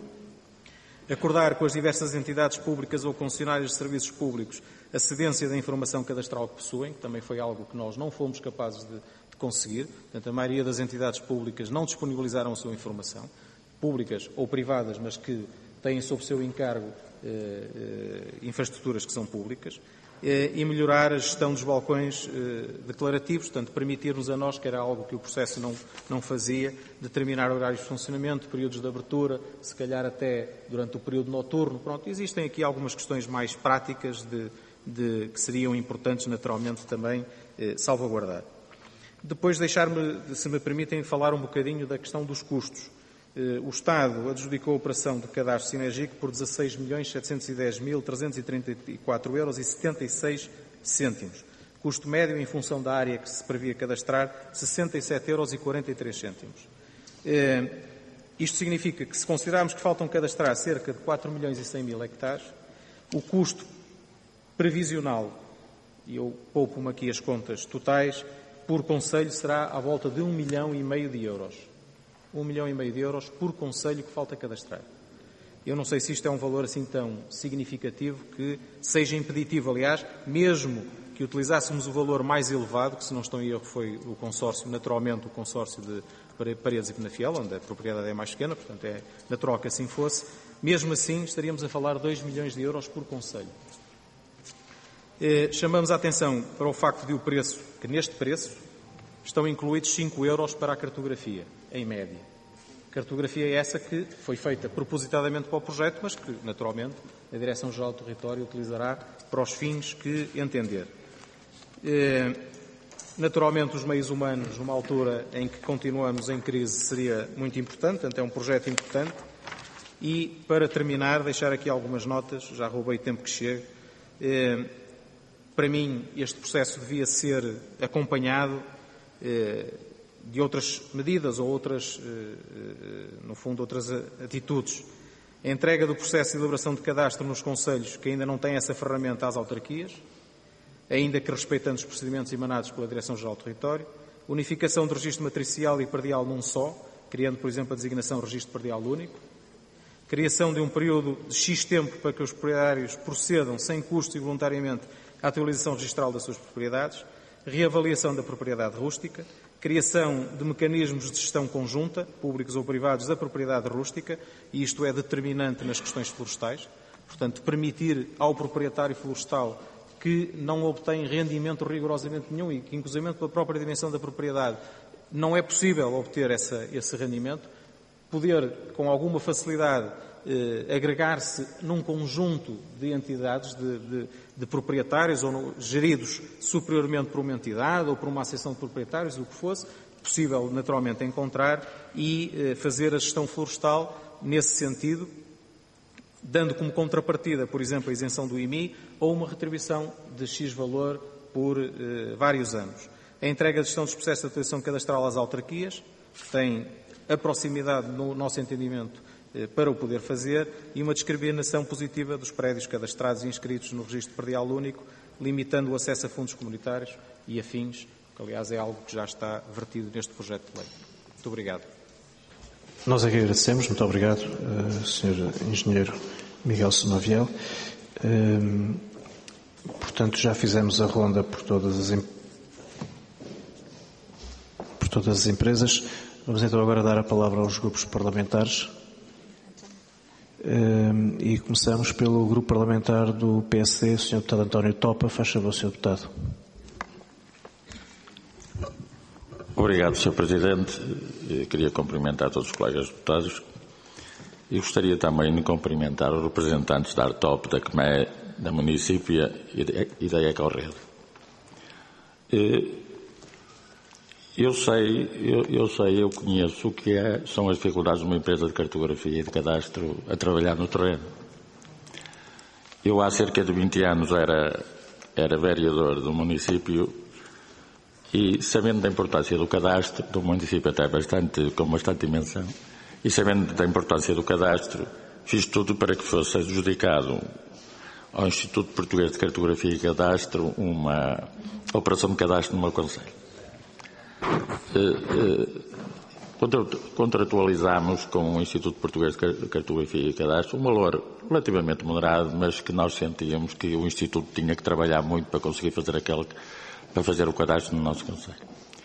G: Acordar com as diversas entidades públicas ou concessionárias de serviços públicos a cedência da informação cadastral que possuem, que também foi algo que nós não fomos capazes de, de conseguir. Portanto, a maioria das entidades públicas não disponibilizaram a sua informação, públicas ou privadas, mas que têm sob seu encargo eh, eh, infraestruturas que são públicas. E melhorar a gestão dos balcões eh, declarativos, portanto, permitir-nos a nós, que era algo que o processo não, não fazia, determinar horários de funcionamento, períodos de abertura, se calhar até durante o período noturno. Pronto, existem aqui algumas questões mais práticas de, de, que seriam importantes, naturalmente, também eh, salvaguardar. Depois, deixar-me, se me permitem, falar um bocadinho da questão dos custos. O Estado adjudicou a operação de cadastro Sinergic por dezasseis milhões setecentos e dez mil trezentos e trinta e quatro euros e setenta e seis cêntimos. Custo médio, em função da área que se previa cadastrar, sessenta e sete euros e quarenta e três cêntimos. Isto significa que, se considerarmos que faltam cadastrar cerca de quatro milhões e cem mil hectares, o custo previsional, e eu poupo-me aqui as contas totais, por concelho será à volta de um milhão e meio de euros. Um milhão e meio de euros por concelho que falta cadastrar. Eu não sei se isto é um valor assim tão significativo que seja impeditivo. Aliás, mesmo que utilizássemos o valor mais elevado, que se não estou em erro foi o consórcio, naturalmente o consórcio de Paredes e Penafiel, onde a propriedade é mais pequena, portanto é natural que assim fosse, mesmo assim estaríamos a falar de dois milhões de euros por concelho. Chamamos a atenção para o facto de o preço, que neste preço estão incluídos cinco euros para a cartografia, em média. Cartografia é essa que foi feita propositadamente para o projeto, mas que, naturalmente, a Direção-Geral do Território utilizará para os fins que entender. Naturalmente, os meios humanos, numa altura em que continuamos em crise, seria muito importante, portanto, é um projeto importante. E, para terminar, deixar aqui algumas notas, já roubei tempo que chegue. Para mim, este processo devia ser acompanhado de outras medidas ou outras, no fundo, outras atitudes. A entrega do processo de elaboração de cadastro nos concelhos que ainda não têm essa ferramenta às autarquias, ainda que respeitando os procedimentos emanados pela Direção-Geral do Território, unificação do registro matricial e perdial num só, criando, por exemplo, a designação registro perdial único, criação de um período de X tempo para que os proprietários procedam, sem custo e voluntariamente, à atualização registral das suas propriedades, reavaliação da propriedade rústica, criação de mecanismos de gestão conjunta, públicos ou privados, da propriedade rústica, e isto é determinante nas questões florestais, portanto, permitir ao proprietário florestal que não obtém rendimento rigorosamente nenhum e que, inclusive, pela própria dimensão da propriedade, não é possível obter essa, esse rendimento, poder, com alguma facilidade, eh, agregar-se num conjunto de entidades, de, de, de proprietários, ou no, geridos superiormente por uma entidade ou por uma associação de proprietários, o que fosse, possível naturalmente encontrar e eh, fazer a gestão florestal nesse sentido, dando como contrapartida, por exemplo, a isenção do I M I ou uma retribuição de X valor por eh, vários anos. A entrega de gestão dos processos de atualização cadastral às autarquias, que tem a proximidade, no nosso entendimento, para o poder fazer, e uma discriminação positiva dos prédios cadastrados e inscritos no registro predial único, limitando o acesso a fundos comunitários e afins, que aliás é algo que já está vertido neste projeto de lei. Muito obrigado.
A: Nós aqui agradecemos, muito obrigado, uh, senhor Engenheiro Miguel Senoviel. Uh, portanto, já fizemos a ronda por todas as, em... por todas as empresas. Vamos então agora dar a palavra aos grupos parlamentares. E começamos pelo Grupo Parlamentar do P S D, o senhor Deputado António Topa. Faz favor, senhor Deputado.
H: Obrigado, senhor Presidente. Eu queria cumprimentar todos os colegas deputados e gostaria também de cumprimentar os representantes da ARTOP, da C M E, da Município e da Ecorrede. Eu sei, eu, eu sei, eu conheço o que é, são as dificuldades de uma empresa de cartografia e de cadastro a trabalhar no terreno. Eu há cerca de vinte anos era, era vereador do município e, sabendo da importância do cadastro, do município até bastante, com bastante dimensão, e sabendo da importância do cadastro, fiz tudo para que fosse adjudicado ao Instituto Português de Cartografia e Cadastro uma operação de cadastro no meu concelho. Contratualizámos com o Instituto Português de Cartografia e Cadastro um valor relativamente moderado, mas que nós sentíamos que o Instituto tinha que trabalhar muito para conseguir fazer aquele, para fazer o cadastro no nosso concelho.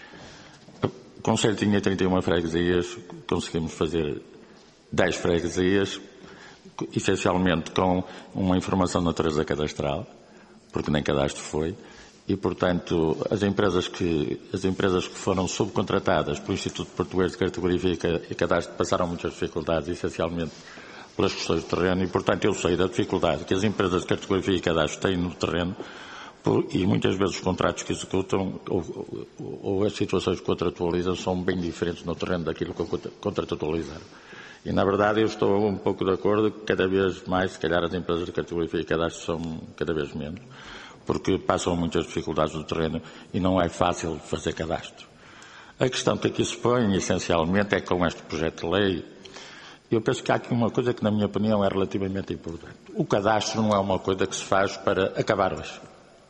H: O concelho tinha trinta e uma freguesias, conseguimos fazer dez freguesias, essencialmente com uma informação de natureza cadastral, porque nem cadastro foi. E, portanto, as empresas que, as empresas que foram subcontratadas pelo Instituto Português de Cartografia e Cadastro passaram muitas dificuldades, essencialmente pelas questões do terreno, e, portanto, eu sei da dificuldade que as empresas de cartografia e cadastro têm no terreno, por, e muitas vezes os contratos que executam ou, ou, ou as situações que contratualizam são bem diferentes no terreno daquilo que contratualizaram. E, na verdade, eu estou um pouco de acordo que cada vez mais, se calhar, as empresas de cartografia e cadastro são cada vez menos, porque passam muitas dificuldades no terreno e não é fácil fazer cadastro. A questão que aqui se põe, essencialmente, é com este projeto de lei. Eu penso que há aqui uma coisa que, na minha opinião, é relativamente importante. O cadastro não é uma coisa que se faz para acabar hoje.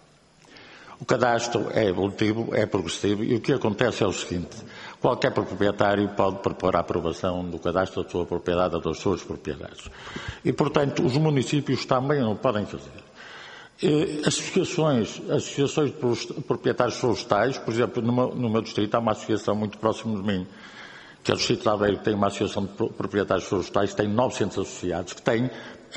H: O cadastro é evolutivo, é progressivo, e o que acontece é o seguinte: qualquer proprietário pode propor a aprovação do cadastro da sua propriedade ou das suas propriedades. E, portanto, os municípios também o podem fazer. Associações, associações de proprietários florestais, por exemplo, no meu, no meu distrito há uma associação muito próxima de mim, que é o Distrito de Aveiro, que tem uma associação de proprietários florestais, tem novecentos associados, que tem, uh,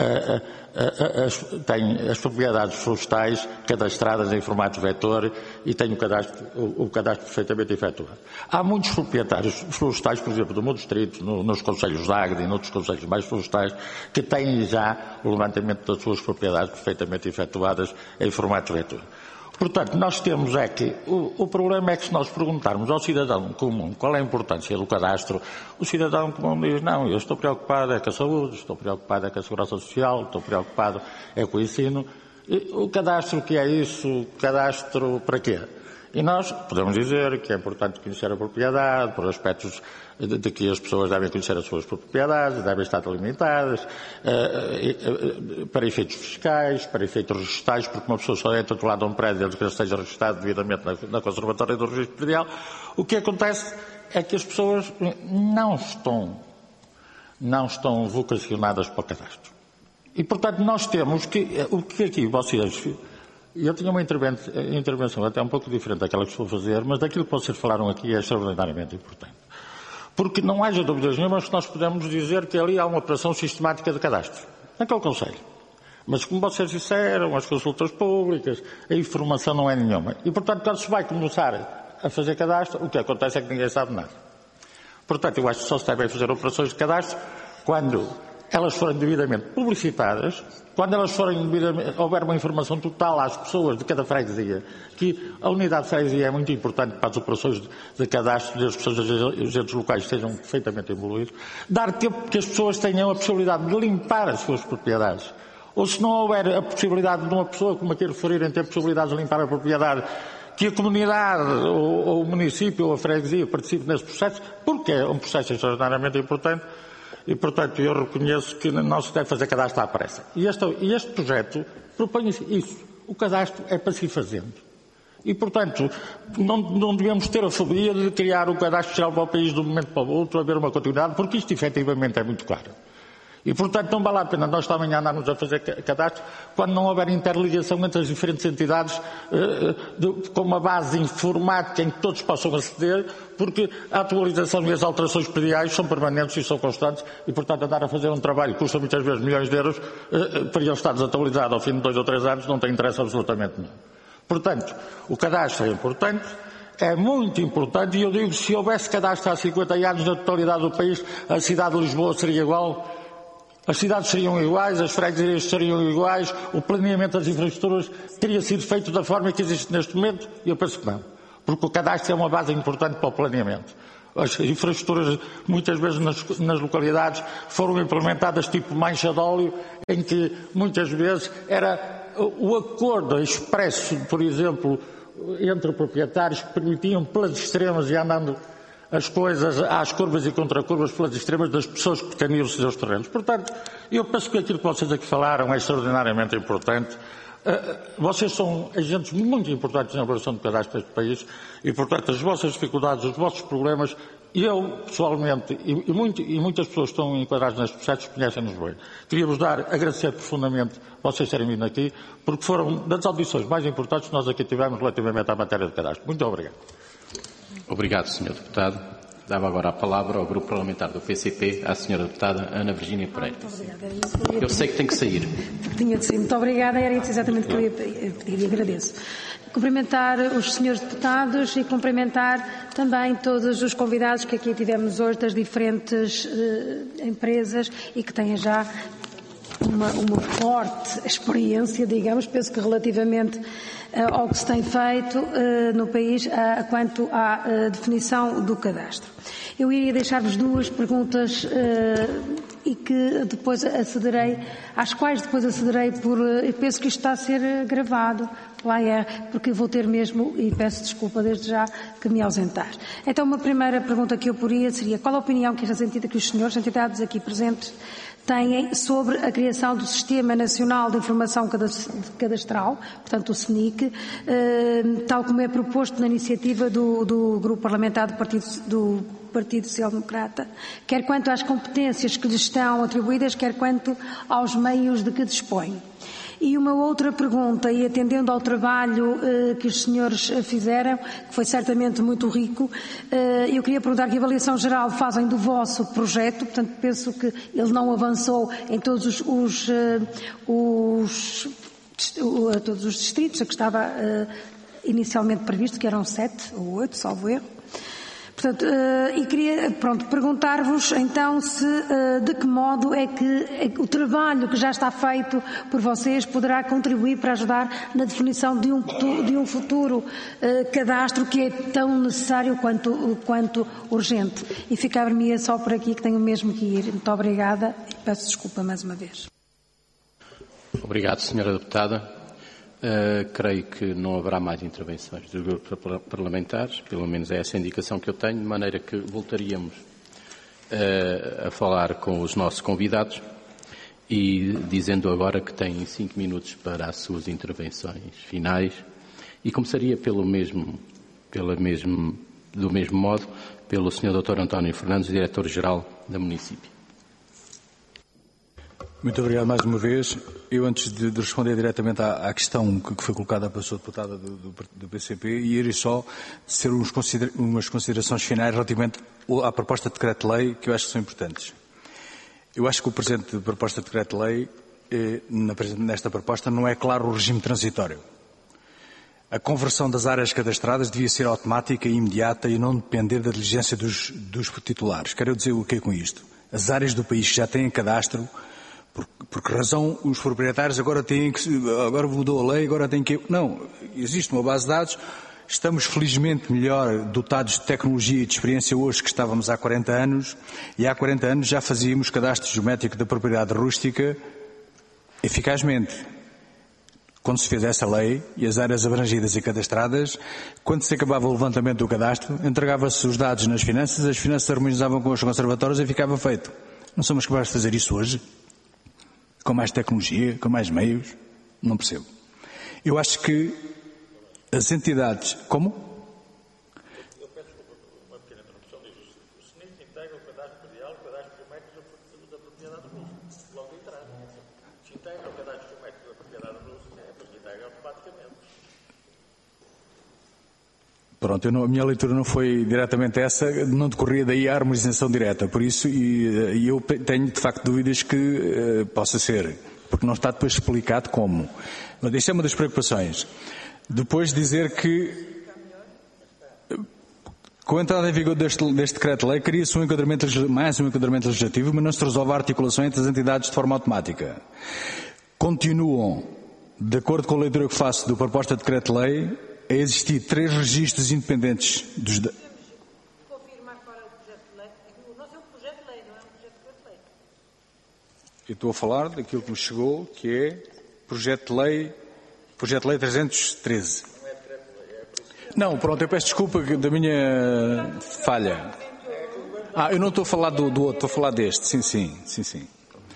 H: uh, uh, as, tem as propriedades florestais cadastradas em formato vetor e tem o cadastro, o, o cadastro perfeitamente efetuado. Há muitos proprietários florestais, por exemplo, do meu distrito, no, nos concelhos de Águeda e noutros concelhos mais florestais, que têm já o levantamento das suas propriedades perfeitamente efetuadas em formato vetor. Portanto, nós temos é que, o, o problema é que se nós perguntarmos ao cidadão comum qual é a importância do cadastro, o cidadão comum diz: não, eu estou preocupado é com a saúde, estou preocupado é com a segurança social, estou preocupado é com o ensino. E, o cadastro, o que é isso? O cadastro para quê? E nós podemos dizer que é importante conhecer a propriedade, por aspectos de, de que as pessoas devem conhecer as suas propriedades, devem estar delimitadas, uh, uh, para efeitos fiscais, para efeitos registrais, porque uma pessoa só é titulada a um prédio desde que ele esteja registado devidamente na, na Conservatória do Registro Predial. O que acontece é que as pessoas não estão, não estão vocacionadas para o cadastro. E, portanto, nós temos que, o que aqui vocês... Eu tinha uma intervenção até um pouco diferente daquela que estou a fazer, mas daquilo que vocês falaram aqui é extraordinariamente importante. Porque não haja dúvidas nenhumas que nós podemos dizer que ali há uma operação sistemática de cadastro, naquele concelho. Mas, como vocês disseram, as consultas públicas, a informação não é nenhuma. E, portanto, quando se vai começar a fazer cadastro, o que acontece é que ninguém sabe nada. Portanto, eu acho que só se devem fazer operações de cadastro quando elas forem devidamente publicitadas, quando elas forem devidamente, houver uma informação total às pessoas de cada freguesia, que a unidade de freguesia é muito importante para as operações de, de cadastro, desde que os entes locais estejam perfeitamente envolvidos, dar tempo que as pessoas tenham a possibilidade de limpar as suas propriedades. Ou se não houver a possibilidade de uma pessoa, como aqui referirem, ter a possibilidade de limpar a propriedade, que a comunidade, ou, ou o município, ou a freguesia participe nesse processo, porque é um processo extraordinariamente importante. E, portanto, eu reconheço que não se deve fazer cadastro à pressa. E este, e este projeto propõe isso. O cadastro é para se ir fazendo. E, portanto, não, não devemos ter a fobia de criar um cadastro geral para o país de um momento para o outro, haver uma continuidade, porque isto, efetivamente, é muito claro. E, portanto, não vale a pena nós também andarmos a fazer cadastros quando não houver interligação entre as diferentes entidades eh, de, com uma base informática em que todos possam aceder, porque a atualização e as alterações prediais são permanentes e são constantes e, portanto, andar a fazer um trabalho que custa muitas vezes milhões de euros eh, para ele estar desatualizado ao fim de dois ou três anos não tem interesse absolutamente nenhum. Portanto, o cadastro é importante. É muito importante, e eu digo que se houvesse cadastro há cinquenta anos na totalidade do país, a cidade de Lisboa seria igual, as cidades seriam iguais, as freguesias seriam iguais, o planeamento das infraestruturas teria sido feito da forma que existe neste momento, e eu penso que não, porque o cadastro é uma base importante para o planeamento. As infraestruturas, muitas vezes nas, nas localidades, foram implementadas tipo mancha de óleo, em que muitas vezes era o acordo expresso, por exemplo, entre proprietários que permitiam pelas extremas e andando as coisas às curvas e contracurvas pelas extremas das pessoas que pretendiam os seus terrenos. Portanto, eu penso que aquilo que vocês aqui falaram é extraordinariamente importante. Vocês são agentes muito importantes na elaboração do cadastro deste país e, portanto, as vossas dificuldades, os vossos problemas, eu, pessoalmente, e, e, muito, e muitas pessoas que estão enquadradas nestes processos conhecem-nos bem. Queria-vos dar, agradecer profundamente vocês terem vindo aqui, porque foram das audições mais importantes que nós aqui tivemos relativamente à matéria de cadastro. Muito obrigado.
I: Obrigado, senhor Deputado. Dava agora a palavra ao Grupo Parlamentar do P C P, à senhora Deputada Ana Virgínia Pereira.
B: Muito obrigada. Era isso que eu,
I: eu sei que tem que sair.
B: Tinha de sair. Muito obrigada. Era isso exatamente o que eu ia pedir e agradeço. Cumprimentar os senhores deputados e cumprimentar também todos os convidados que aqui tivemos hoje das diferentes uh, empresas e que têm já uma, uma forte experiência, digamos, penso que relativamente uh, ao que se tem feito uh, no país uh, quanto à uh, definição do cadastro. Eu iria deixar-vos duas perguntas uh, e que depois acederei, às quais depois acederei por, eu penso que isto está a ser gravado, lá é, porque vou ter mesmo, e peço desculpa desde já, que me ausentar. Então, uma primeira pergunta que eu poria seria, qual a opinião que estas entidades, que os senhores, entidades aqui presentes, têm sobre a criação do Sistema Nacional de Informação Cadastral, portanto o S N I C, eh, tal como é proposto na iniciativa do, do Grupo Parlamentar do Partido, do Partido Social Democrata, quer quanto às competências que lhes estão atribuídas, quer quanto aos meios de que dispõe. E uma outra pergunta, e atendendo ao trabalho eh, que os senhores fizeram, que foi certamente muito rico, eh, eu queria perguntar que avaliação geral fazem do vosso projeto, portanto penso que ele não avançou em todos os, os, eh, os, todos os distritos a que estava eh, inicialmente previsto, que eram sete ou oito, salvo erro. Portanto, uh, e queria, pronto, perguntar-vos então se, uh, de que modo é que é, o trabalho que já está feito por vocês poderá contribuir para ajudar na definição de um, de um futuro uh, cadastro que é tão necessário quanto, quanto urgente. E ficar-me só por aqui que tenho mesmo que ir. Muito obrigada e peço desculpa mais uma vez.
I: Obrigado, senhora Deputada. Uh, creio que não haverá mais intervenções dos grupos parlamentares, pelo menos é essa a indicação que eu tenho, de maneira que voltaríamos uh, a falar com os nossos convidados e dizendo agora que têm cinco minutos para as suas intervenções finais e começaria pelo mesmo, pela mesmo, do mesmo modo pelo senhor doutor António Fernandes, Diretor-Geral da Município.
C: Muito obrigado mais uma vez. Eu, antes de, de responder diretamente à, à questão que, que foi colocada pela pessoa deputada do, do, do P C P, iria só ser uns considera umas considerações finais relativamente à proposta de decreto-lei que eu acho que são importantes. Eu acho que o presente proposta de decreto-lei, eh, nesta proposta, não é claro o regime transitório. A conversão das áreas cadastradas devia ser automática e imediata e não depender da diligência dos, dos titulares. Quero dizer o que é com isto? As áreas do país que já têm cadastro, Por, por que razão os proprietários agora têm que, agora mudou a lei, agora têm que... Não, existe uma base de dados, estamos felizmente melhor dotados de tecnologia e de experiência hoje que estávamos há quarenta anos, e há quarenta anos já fazíamos cadastro geométrico da propriedade rústica eficazmente. Quando se fez essa lei e as áreas abrangidas e cadastradas, quando se acabava o levantamento do cadastro, entregava-se os dados nas finanças, as finanças harmonizavam com os conservatórios e ficava feito. Não somos capazes de fazer isso hoje? Com mais tecnologia, com mais meios? Não percebo. Eu acho que as entidades... Como?
H: Eu peço desculpa uma pequena interrupção. O S N I C integra o cadastro predial, o cadastro geométrico da propriedade russa.
C: Pronto, eu não, a minha leitura não foi diretamente essa, não decorria daí a harmonização direta, por isso, e, e eu tenho de facto dúvidas que uh, possa ser, porque não está depois explicado como. Mas isso é uma das preocupações. Depois dizer que, com a entrada em vigor deste, deste decreto-lei, cria-se um enquadramento, mais um enquadramento legislativo, mas não se resolve a articulação entre as entidades de forma automática. Continuam, de acordo com a leitura que faço do proposta de decreto-lei, a existir três registros independentes dos... Da...
B: Confirmar qual é o projeto de lei. O nosso é um projeto de lei, não é um projeto de decreto-lei.
C: Eu estou a falar daquilo que me chegou, que é projeto de lei, projeto de lei trezentos e treze. Não, pronto, eu peço desculpa da minha falha. Ah, eu não estou a falar do, do outro, estou a falar deste. Sim, sim, sim, sim.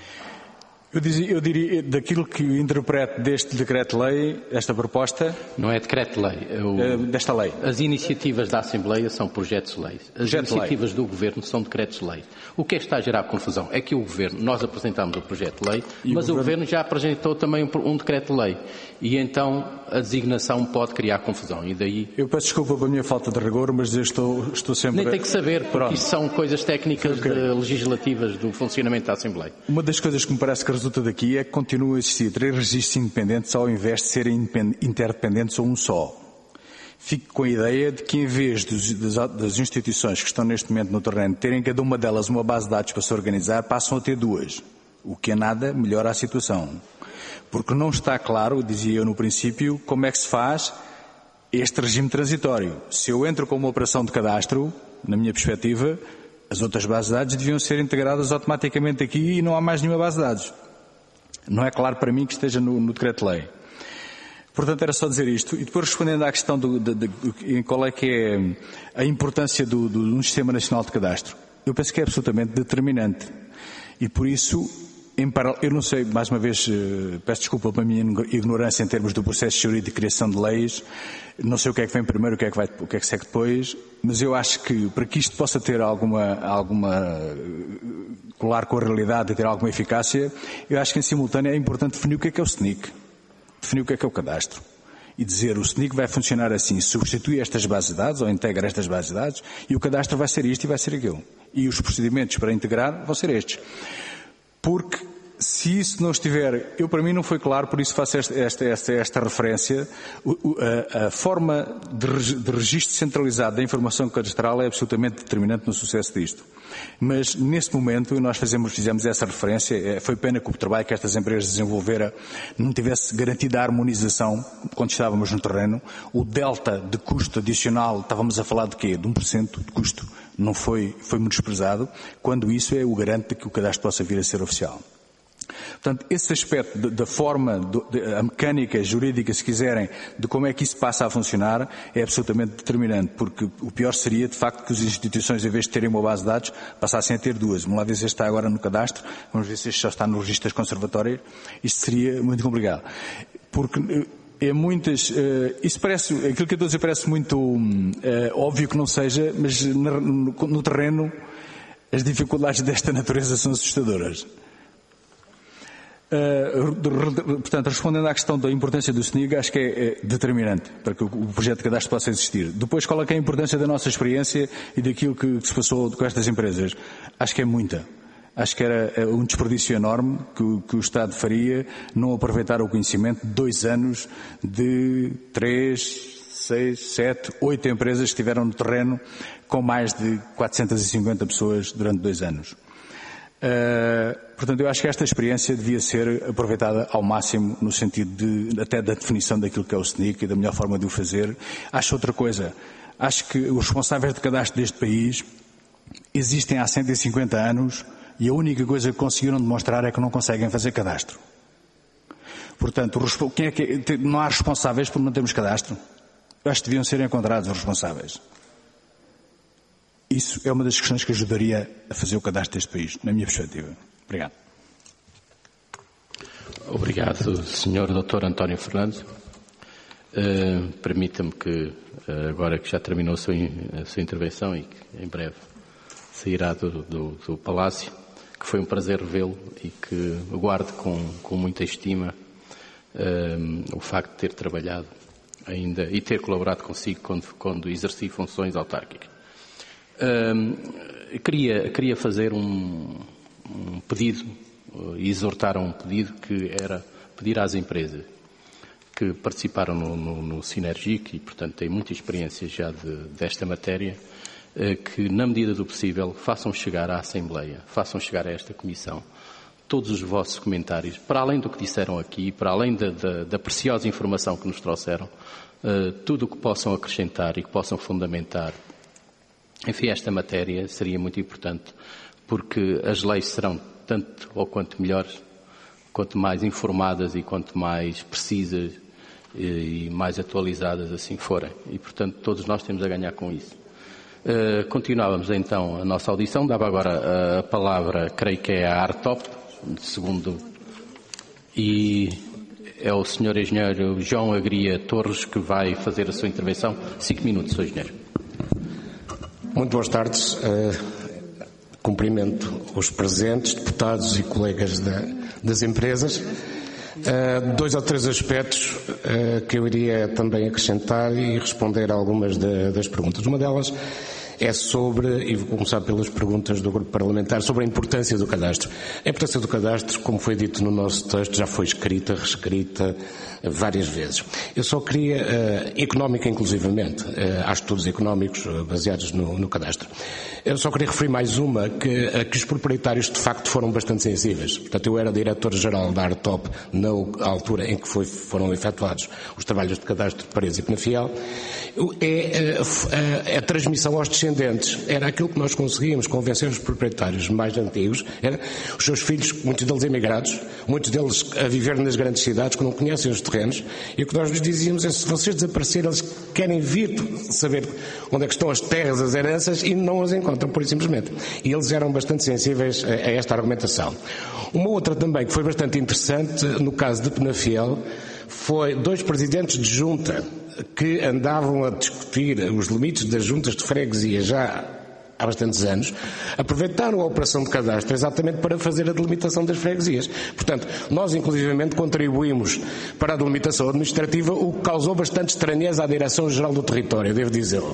C: Eu, dizia, eu diria, daquilo que interpreto deste decreto-lei, esta proposta...
I: Não é decreto-lei.
C: É desta lei.
I: As iniciativas da Assembleia são projetos-de-lei. As Projeto iniciativas do Governo são decretos-de-lei. O que é que está a gerar confusão? É que o Governo, nós apresentámos o projeto-de-lei, mas o Governo... o Governo já apresentou também um, um decreto-de-lei. E então a designação pode criar confusão. E daí...
C: Eu peço desculpa pela minha falta de rigor, mas eu estou, estou sempre...
I: Nem tem que saber, porque Pronto. Isso são coisas técnicas okay. de, legislativas do funcionamento da Assembleia.
C: Uma das coisas que me parece que resulta daqui é que continuam a existir três registros independentes ao invés de serem interdependentes ou um só. Fico com a ideia de que, em vez dos, das, das instituições que estão neste momento no terreno terem cada uma delas uma base de dados para se organizar, passam a ter duas, o que a nada melhora a situação. Porque não está claro, dizia eu no princípio, como é que se faz este regime transitório. Se eu entro com uma operação de cadastro, na minha perspectiva, as outras bases de dados deviam ser integradas automaticamente aqui e não há mais nenhuma base de dados. Não é claro para mim que esteja no, no decreto-lei. Portanto, era só dizer isto. E depois respondendo à questão do, de, de, de qual é que é a importância do, do, de um Sistema Nacional de Cadastro. Eu penso que é absolutamente determinante. E por isso, em paralelo, eu não sei, mais uma vez, peço desculpa pela minha ignorância em termos do processo jurídico de criação de leis, não sei o que é que vem primeiro, o que é que, vai, o que, é que segue depois, mas eu acho que para que isto possa ter alguma, alguma colar com a realidade e ter alguma eficácia, eu acho que em simultâneo é importante definir o que é que é o S N I C, definir o que é que é o cadastro e dizer o S N I C vai funcionar assim, substitui estas bases de dados ou integra estas bases de dados e o cadastro vai ser isto e vai ser aquilo. E os procedimentos para integrar vão ser estes. Porque se isso não estiver, eu para mim não foi claro, por isso faço esta, esta, esta, esta referência, a, a forma de, de registro centralizado da informação cadastral é absolutamente determinante no sucesso disto. Mas neste momento nós fazemos, fizemos essa referência, foi pena que o trabalho que estas empresas desenvolveram não tivesse garantida a harmonização quando estávamos no terreno. O delta de custo adicional, estávamos a falar de quê? De um por cento de custo, não foi, foi menosprezado, quando isso é o garante de que o cadastro possa vir a ser oficial. Portanto, esse aspecto da forma, de, a mecânica jurídica, se quiserem, de como é que isso passa a funcionar, é absolutamente determinante, porque o pior seria, de facto, que as instituições, em vez de terem uma base de dados, passassem a ter duas. Uma vez este está agora no cadastro, vamos ver se este só está no registro das conservatórias, isto seria muito complicado. Porque é muitas, uh, isso parece, aquilo que eu estou a dizer parece muito uh, óbvio que não seja, mas no, no, no terreno as dificuldades desta natureza são assustadoras. Uh, portanto, respondendo à questão da importância do S N I G, acho que é, é determinante para que o, o projeto de cadastro possa existir. Depois, qual é, que é a importância da nossa experiência e daquilo que, que se passou com estas empresas? Acho que é muita. Acho que era um desperdício enorme que, que o Estado faria não aproveitar o conhecimento de dois anos de três, seis, sete, oito empresas que estiveram no terreno com mais de quatrocentas e cinquenta pessoas durante dois anos. Uh, portanto, eu acho que esta experiência devia ser aproveitada ao máximo no sentido de, até da definição daquilo que é o S N I C e da melhor forma de o fazer. Acho outra coisa. Acho que os responsáveis de cadastro deste país existem há cento e cinquenta anos e a única coisa que conseguiram demonstrar é que não conseguem fazer cadastro. Portanto, quem é que, não há responsáveis por não termos cadastro? Eu acho que deviam ser encontrados os responsáveis. Isso é uma das questões que ajudaria a fazer o cadastro deste país, na minha perspectiva. Obrigado.
I: Obrigado, senhor doutor António Fernandes. Uh, Permita-me que, uh, agora que já terminou a sua, a sua intervenção e que em breve sairá do, do, do Palácio, que foi um prazer revê-lo e que guardo com, com muita estima uh, o facto de ter trabalhado ainda e ter colaborado consigo quando, quando exerci funções autárquicas. Uh, queria, queria fazer um, um pedido, uh, exortar a um pedido que era pedir às empresas que participaram no, no, no Sinergic e, portanto, têm muita experiência já de, desta matéria, que, na medida do possível, façam chegar à Assembleia, façam chegar a esta Comissão todos os vossos comentários, para além do que disseram aqui, para além da, da, da preciosa informação que nos trouxeram, uh, tudo o que possam acrescentar e que possam fundamentar. Enfim, esta matéria seria muito importante, porque as leis serão tanto ou quanto melhores, quanto mais informadas e quanto mais precisas e mais atualizadas assim forem. E, portanto, todos nós temos a ganhar com isso. Uh, continuávamos então a nossa audição. Dava agora a palavra, creio que é a ARTOP, segundo, e é o senhor Engenheiro João Agria Torres que vai fazer a sua intervenção. Cinco minutos, senhor Engenheiro.
J: Muito boas tardes. Uh, cumprimento os presentes, deputados e colegas da, das empresas. Uh, dois ou três aspectos uh, que eu iria também acrescentar e responder a algumas de, das perguntas. Uma delas é sobre, e vou começar pelas perguntas do grupo parlamentar, sobre a importância do cadastro. A importância do cadastro, como foi dito no nosso texto, já foi escrita, reescrita várias vezes. Eu só queria, uh, económica inclusivamente, uh, há estudos económicos uh, baseados no, no cadastro. Eu só queria referir mais uma, que, uh, que os proprietários de facto foram bastante sensíveis. Portanto, eu era diretor-geral da ARTOP na altura em que foi, foram efetuados os trabalhos de cadastro de Paredes e Penafiel. É uh, a, a transmissão aos descendentes. Era aquilo que nós conseguíamos convencer os proprietários mais antigos, era os seus filhos, muitos deles emigrados, muitos deles a viver nas grandes cidades, que não conhecem os terrenos, e o que nós lhes dizíamos é: se vocês desaparecerem, eles querem vir saber onde é que estão as terras, as heranças, e não as encontram, pura e simplesmente. E eles eram bastante sensíveis a, a esta argumentação. Uma outra também que foi bastante interessante, no caso de Penafiel, foi dois presidentes de junta que andavam a discutir os limites das juntas de freguesia já há bastantes anos, aproveitaram a operação de cadastro exatamente para fazer a delimitação das freguesias. Portanto, nós inclusivamente contribuímos para a delimitação administrativa, o que causou bastante estranheza à Direção-Geral do Território, devo dizê-lo.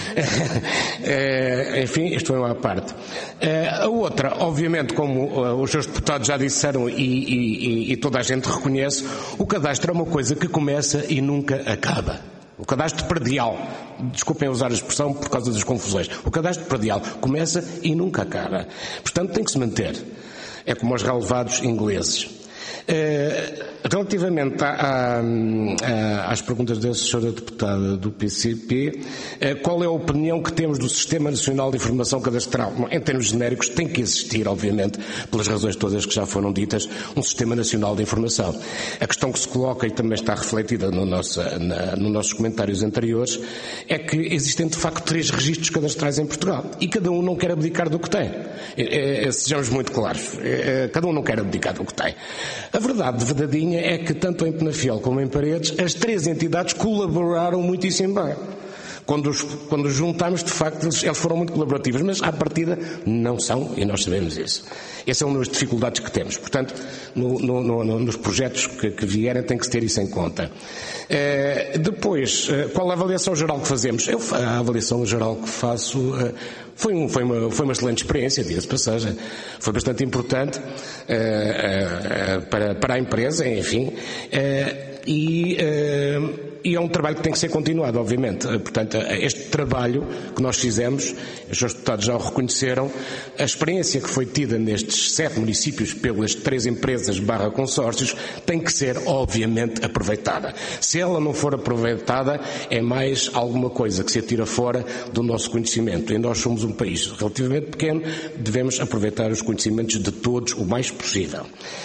J: É, enfim, isto foi uma parte. É, a outra, obviamente, como uh, os seus deputados já disseram e, e, e toda a gente reconhece, o cadastro é uma coisa que começa e nunca acaba. O cadastro predial, desculpem usar a expressão por causa das confusões, o cadastro predial começa e nunca acaba. Portanto, tem que se manter. É como os relevados ingleses. Uh, relativamente à, à, às perguntas da senhora deputada do P C P, uh, qual é a opinião que temos do Sistema Nacional de Informação Cadastral? Bom, em termos genéricos, tem que existir, obviamente, pelas razões todas que já foram ditas, um Sistema Nacional de Informação. A questão que se coloca, e também está refletida no nosso, na, nos nossos comentários anteriores, é que existem de facto três registros cadastrais em Portugal e cada um não quer abdicar do que tem. É, é, sejamos muito claros, é, cada um não quer abdicar do que tem. A verdade verdadeinha é que tanto em Penafiel como em Paredes as três entidades colaboraram muitíssimo bem. Quando os, quando os juntámos, de facto, eles, eles foram muito colaborativos, mas à partida não são, e nós sabemos isso. Essas são as dificuldades que temos. Portanto, no, no, no, nos projetos que, que vierem tem que se ter isso em conta. Uh, depois, uh, qual a avaliação geral que fazemos? Eu, a avaliação geral que faço uh, foi, um, foi, uma, foi uma excelente experiência, diga-se de passagem. Foi bastante importante uh, uh, uh, para, para a empresa, enfim. Uh, e... Uh, E é um trabalho que tem que ser continuado, obviamente. Portanto, este trabalho que nós fizemos, os seus deputados já o reconheceram, a experiência que foi tida nestes sete municípios pelas três empresas barra consórcios tem que ser, obviamente, aproveitada. Se ela não for aproveitada, é mais alguma coisa que se atira fora do nosso conhecimento. E nós somos um país relativamente pequeno, devemos aproveitar os conhecimentos de todos o mais possível.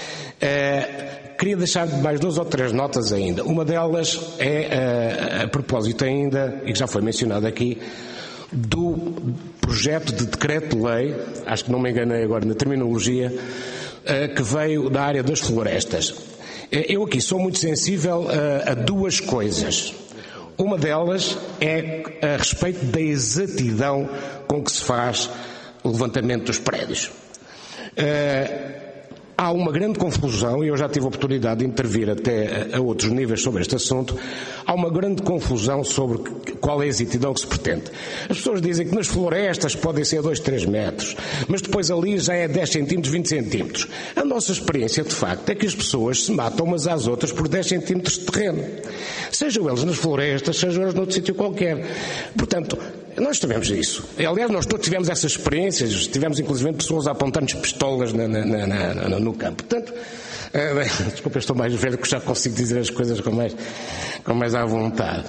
J: Uh, Queria deixar mais duas ou três notas ainda. Uma delas é a, a propósito ainda, e que já foi mencionado aqui, do projeto de decreto-lei, acho que não me enganei agora na terminologia, que veio da área das florestas. Eu aqui sou muito sensível a, a duas coisas. Uma delas é a respeito da exatidão com que se faz o levantamento dos prédios. há uma grande confusão, e eu já tive a oportunidade de intervir até a, a outros níveis sobre este assunto, há uma grande confusão sobre qual é a exatidão que se pretende. As pessoas dizem que nas florestas podem ser dois, três metros, mas depois ali já é dez centímetros, vinte centímetros. A nossa experiência, de facto, é que as pessoas se matam umas às outras por dez centímetros de terreno. Sejam eles nas florestas, sejam eles noutro sítio qualquer. Portanto, nós tivemos isso. Aliás, nós todos tivemos essas experiências, tivemos inclusive pessoas a apontar-nos pistolas na, na, na, na, no campo. Portanto, uh, bem, desculpa, eu estou mais velho que já consigo dizer as coisas com mais, com mais à vontade.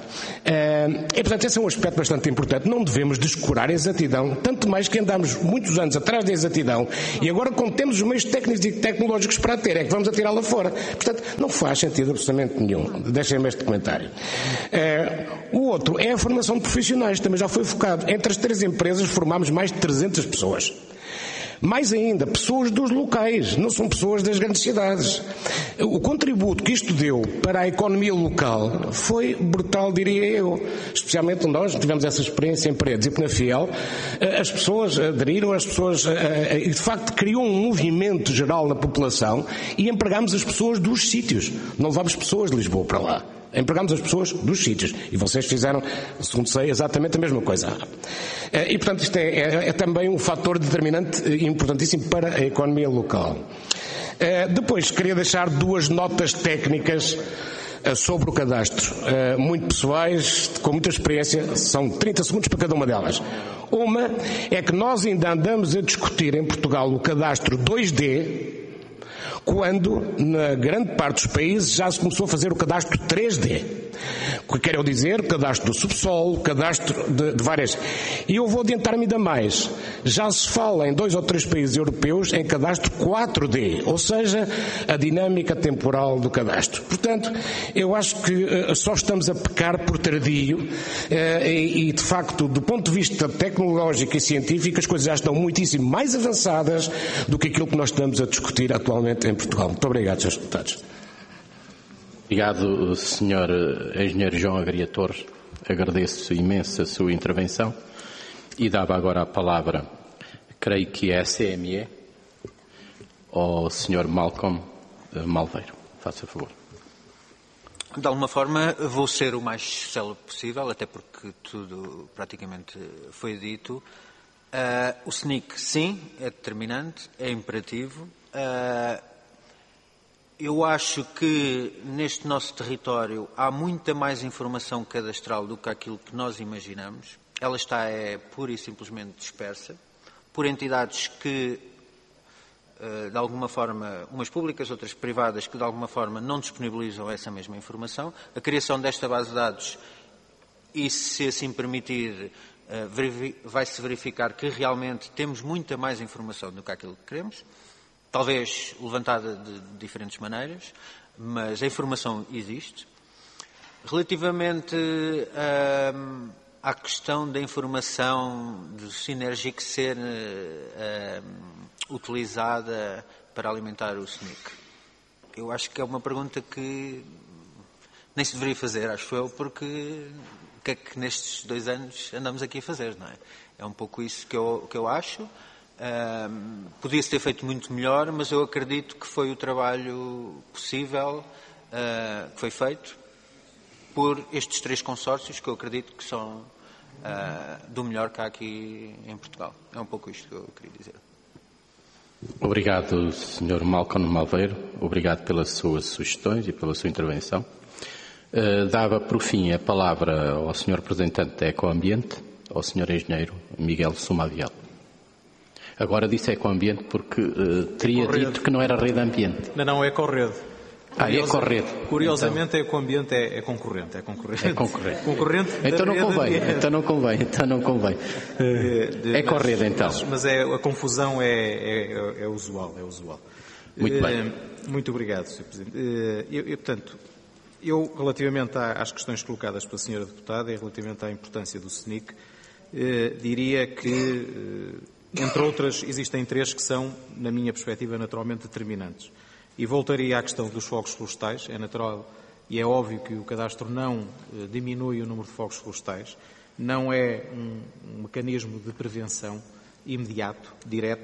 J: Uh, e, portanto, esse é um aspecto bastante importante. Não devemos descurar a exatidão, tanto mais que andamos muitos anos atrás da exatidão e agora, como temos os meios técnicos e tecnológicos para a ter, é que vamos atirá-la fora. Portanto, não faz sentido absolutamente nenhum. Deixem-me este comentário. Uh, o outro é a formação de profissionais, também já foi focado. Entre as três empresas formámos mais de trezentas pessoas. Mais ainda, pessoas dos locais, não são pessoas das grandes cidades. O contributo que isto deu para a economia local foi brutal, diria eu. Especialmente nós tivemos essa experiência em Paredes e Penafiel. As pessoas aderiram, as pessoas, e de facto criou um movimento geral na população e empregámos as pessoas dos sítios. Não levámos pessoas de Lisboa para lá. Empregámos as pessoas dos sítios. E vocês fizeram, segundo sei, exatamente a mesma coisa. E, portanto, isto é, é, é também um fator determinante importantíssimo para a economia local. Depois, queria deixar duas notas técnicas sobre o cadastro, muito pessoais, com muita experiência, são trinta segundos para cada uma delas. Uma é que nós ainda andamos a discutir em Portugal o cadastro dois D, quando, na grande parte dos países, já se começou a fazer o cadastro três D. O que quero dizer, cadastro do subsolo, cadastro de, de várias... E eu vou adiantar-me ainda mais. Já se fala em dois ou três países europeus em cadastro quatro D, ou seja, a dinâmica temporal do cadastro. Portanto, eu acho que uh, só estamos a pecar por tardio uh, e, e, de facto, do ponto de vista tecnológico e científico, as coisas já estão muitíssimo mais avançadas do que aquilo que nós estamos a discutir atualmente em Portugal. Muito obrigado, senhores deputados.
I: Obrigado, senhor Engenheiro João Agria Torres. Agradeço imenso a sua intervenção e dava agora a palavra, creio que é a C M E, ao senhor Malcolm Malveiro. Faça favor.
F: De alguma forma, vou ser o mais célebre possível, até porque tudo praticamente foi dito. Uh, o S N I C, sim, é determinante, é imperativo. Uh, Eu acho que neste nosso território há muita mais informação cadastral do que aquilo que nós imaginamos. Ela está é, pura e simplesmente dispersa por entidades que, de alguma forma, umas públicas, outras privadas, que de alguma forma não disponibilizam essa mesma informação. A criação desta base de dados, e se assim permitir, vai-se verificar que realmente temos muita mais informação do que aquilo que queremos. Talvez levantada de diferentes maneiras, mas a informação existe. Relativamente hum, à questão da informação do Synergic ser hum, utilizada para alimentar o S N I C, eu acho que é uma pergunta que nem se deveria fazer, acho eu, porque o que é que nestes dois anos andamos aqui a fazer, não é? É um pouco isso que eu, que eu acho. Um, podia-se ter feito muito melhor, mas eu acredito que foi o trabalho possível uh, que foi feito por estes três consórcios, que eu acredito que são uh, do melhor que há aqui em Portugal. É um pouco isto que eu queria dizer.
I: Obrigado, senhor Malcolm Malveiro. Obrigado pelas suas sugestões e pela sua intervenção. Uh, dava por fim a palavra ao senhor representante da Ecoambiente, ao senhor engenheiro Miguel Sumavial. Agora disse Ecoambiente porque uh, teria Ecorrede. Dito que não era rede ambiente.
G: Não, não, é Ecorrede.
I: Ah, é Ecorrede.
G: Curiosamente, então... a Ecoambiente é, é concorrente. É concorrente.
I: É concorrente.
G: concorrente
I: então, não convém, então não convém. Então não convém. É Ecorrede, então.
G: Mas, mas é, a confusão é, é, é usual. É usual.
I: Muito bem.
G: Muito obrigado, senhor Presidente. Eu, eu, portanto, eu, relativamente às questões colocadas pela senhora Deputada e relativamente à importância do S N I C, diria que... Entre outras, existem três que são, na minha perspectiva, naturalmente determinantes. E voltaria à questão dos fogos florestais. É natural e é óbvio que o cadastro não eh, diminui o número de fogos florestais. Não é um, um mecanismo de prevenção imediato, direto,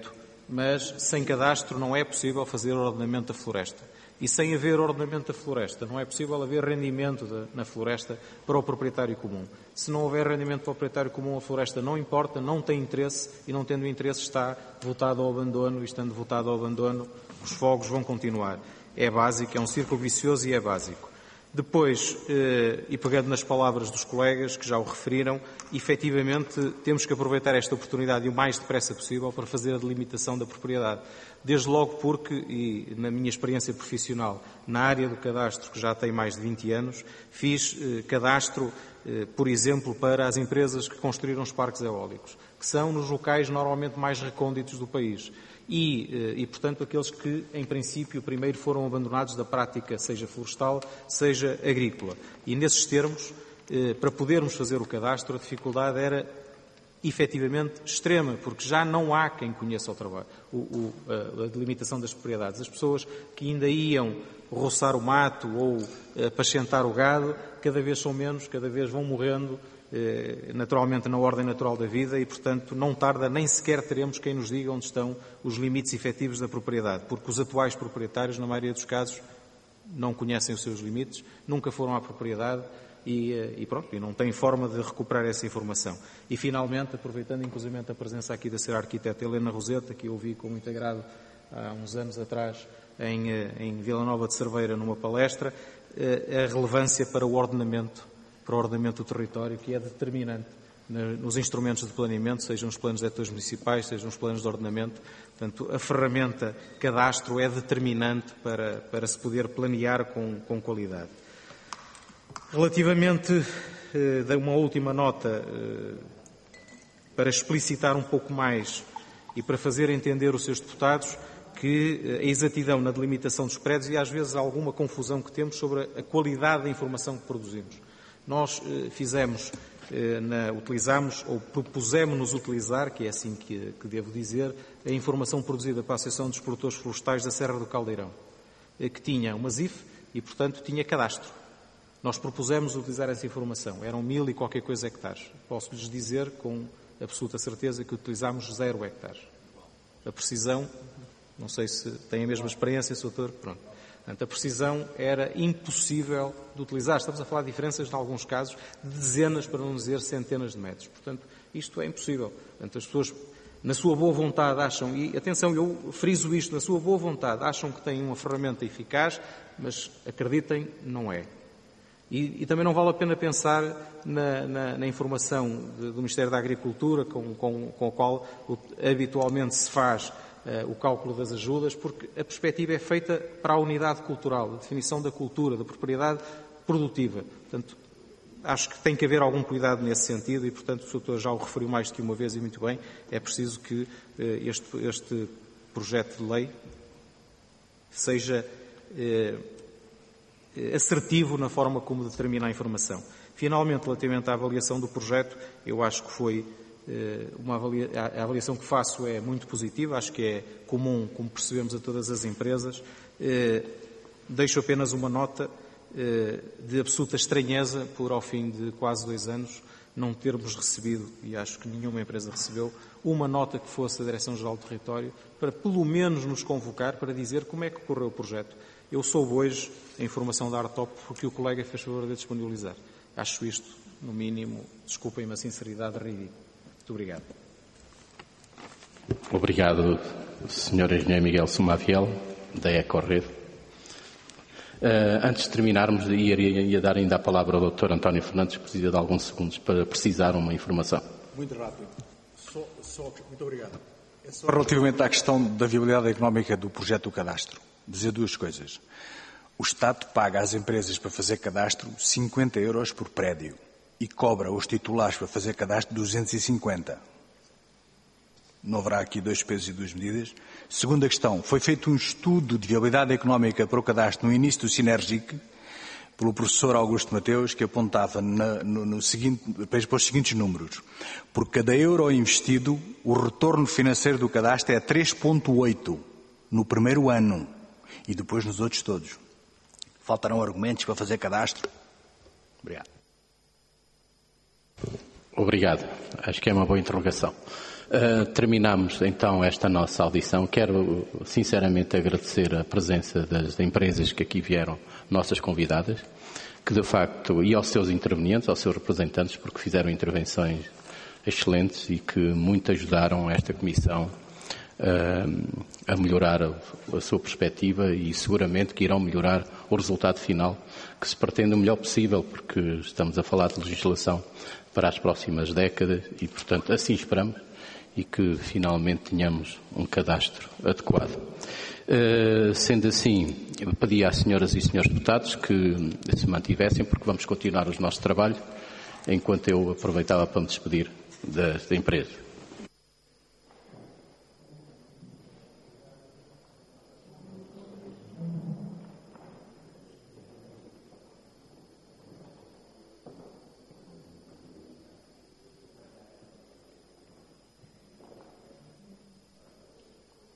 G: mas sem cadastro não é possível fazer ordenamento da floresta. E sem haver ordenamento da floresta, não é possível haver rendimento de, na floresta para o proprietário comum. Se não houver rendimento para o proprietário comum, a floresta não importa, não tem interesse, e não tendo interesse está votado ao abandono, e estando votado ao abandono, os fogos vão continuar. É básico, é um círculo vicioso e é básico. Depois, eh, e pegando nas palavras dos colegas que já o referiram, efetivamente temos que aproveitar esta oportunidade o mais depressa possível para fazer a delimitação da propriedade. Desde logo porque, e na minha experiência profissional, na área do cadastro, que já tem mais de vinte anos, fiz eh, cadastro, eh, por exemplo, para as empresas que construíram os parques eólicos, que são nos locais normalmente mais recônditos do país. E, e, portanto, aqueles que, em princípio, primeiro foram abandonados da prática, seja florestal, seja agrícola. E, nesses termos, para podermos fazer o cadastro, a dificuldade era, efetivamente, extrema, porque já não há quem conheça o trabalho, o, o, a, a delimitação das propriedades. As pessoas que ainda iam roçar o mato ou apacentar o gado, cada vez são menos, cada vez vão morrendo, naturalmente na ordem natural da vida e, portanto, não tarda, nem sequer teremos quem nos diga onde estão os limites efetivos da propriedade, porque os atuais proprietários, na maioria dos casos, não conhecem os seus limites, nunca foram à propriedade e, e pronto, e não têm forma de recuperar essa informação. E, finalmente, aproveitando inclusivamente a presença aqui da senhora arquiteta Helena Roseta, que eu ouvi com muito agrado há uns anos atrás em, em Vila Nova de Cerveira, numa palestra, a relevância para o ordenamento para o ordenamento do território, que é determinante nos instrumentos de planeamento, sejam os planos diretores municipais, sejam os planos de ordenamento. Portanto, a ferramenta cadastro é determinante para, para se poder planear com, com qualidade. Relativamente, eh, de uma última nota, eh, para explicitar um pouco mais e para fazer entender os seus deputados que a exatidão na delimitação dos prédios e às vezes alguma confusão que temos sobre a qualidade da informação que produzimos. Nós eh, fizemos, eh, na, utilizamos ou propusemos-nos utilizar, que é assim que, que devo dizer, a informação produzida para a Associação dos Produtores Florestais da Serra do Caldeirão, eh, que tinha uma Z I F e, portanto, tinha cadastro. Nós propusemos utilizar essa informação. Eram mil e qualquer coisa hectares. Posso-lhes dizer com absoluta certeza que utilizámos zero hectares. A precisão, não sei se tem a mesma experiência, Sr. Doutor, pronto. Portanto, a precisão era impossível de utilizar. Estamos a falar de diferenças, em alguns casos, de dezenas, para não dizer centenas de metros. Portanto, isto é impossível. Portanto, as pessoas, na sua boa vontade, acham, e atenção, eu friso isto, na sua boa vontade, acham que têm uma ferramenta eficaz, mas acreditem, não é. E, e também não vale a pena pensar na, na, na informação de, do Ministério da Agricultura, com, com, com a qual o, habitualmente se faz Uh, o cálculo das ajudas, porque a perspectiva é feita para a unidade cultural, a definição da cultura, da propriedade produtiva. Portanto, acho que tem que haver algum cuidado nesse sentido e, portanto, o doutor já o referiu mais do que uma vez e muito bem, é preciso que uh, este, este projeto de lei seja uh, assertivo na forma como determina a informação. Finalmente, relativamente à avaliação do projeto, eu acho que foi Uma avalia... a avaliação que faço é muito positiva, acho que é comum, como percebemos, a todas as empresas. Deixo apenas uma nota de absoluta estranheza por, ao fim de quase dois anos, não termos recebido, e acho que nenhuma empresa recebeu, uma nota que fosse da Direção-Geral do Território para pelo menos nos convocar para dizer como é que correu o projeto. Eu soube hoje a informação da Artop porque o colega fez favor de disponibilizar. Acho isto, no mínimo, desculpem-me a sinceridade, ridículo. Muito obrigado.
I: Obrigado, senhor Engenheiro Miguel Sumafiel, da Ecorred. Uh, antes de terminarmos, ia, ia dar ainda a palavra ao doutor António Fernandes, que precisa de alguns segundos para precisar uma informação.
C: Muito rápido. Só, só, muito obrigado. É só relativamente à questão da viabilidade económica do projeto do cadastro. Dizer duas coisas. O Estado paga às empresas para fazer cadastro cinquenta euros por prédio e cobra aos titulares para fazer cadastro duzentos e cinquenta. Não haverá aqui dois pesos e duas medidas. Segunda questão, foi feito um estudo de viabilidade económica para o cadastro no início do Sinergic, pelo professor Augusto Mateus, que apontava na, no, no seguinte, para os seguintes números. Por cada euro investido, o retorno financeiro do cadastro é três vírgula oito no primeiro ano e depois nos outros todos. Faltarão argumentos para fazer cadastro? Obrigado.
I: Obrigado. Acho que é uma boa interrogação. Uh, terminamos então esta nossa audição. Quero sinceramente agradecer a presença das empresas que aqui vieram, nossas convidadas, que de facto, e aos seus intervenientes, aos seus representantes, porque fizeram intervenções excelentes e que muito ajudaram esta Comissão uh, a melhorar a, a sua perspectiva e seguramente que irão melhorar o resultado final, que se pretende o melhor possível, porque estamos a falar de legislação para as próximas décadas e, portanto, assim esperamos e que finalmente tenhamos um cadastro adequado. Uh, sendo assim, eu pedi às senhoras e senhores deputados que se mantivessem, porque vamos continuar os nossos trabalhos, enquanto eu aproveitava para me despedir da, da empresa.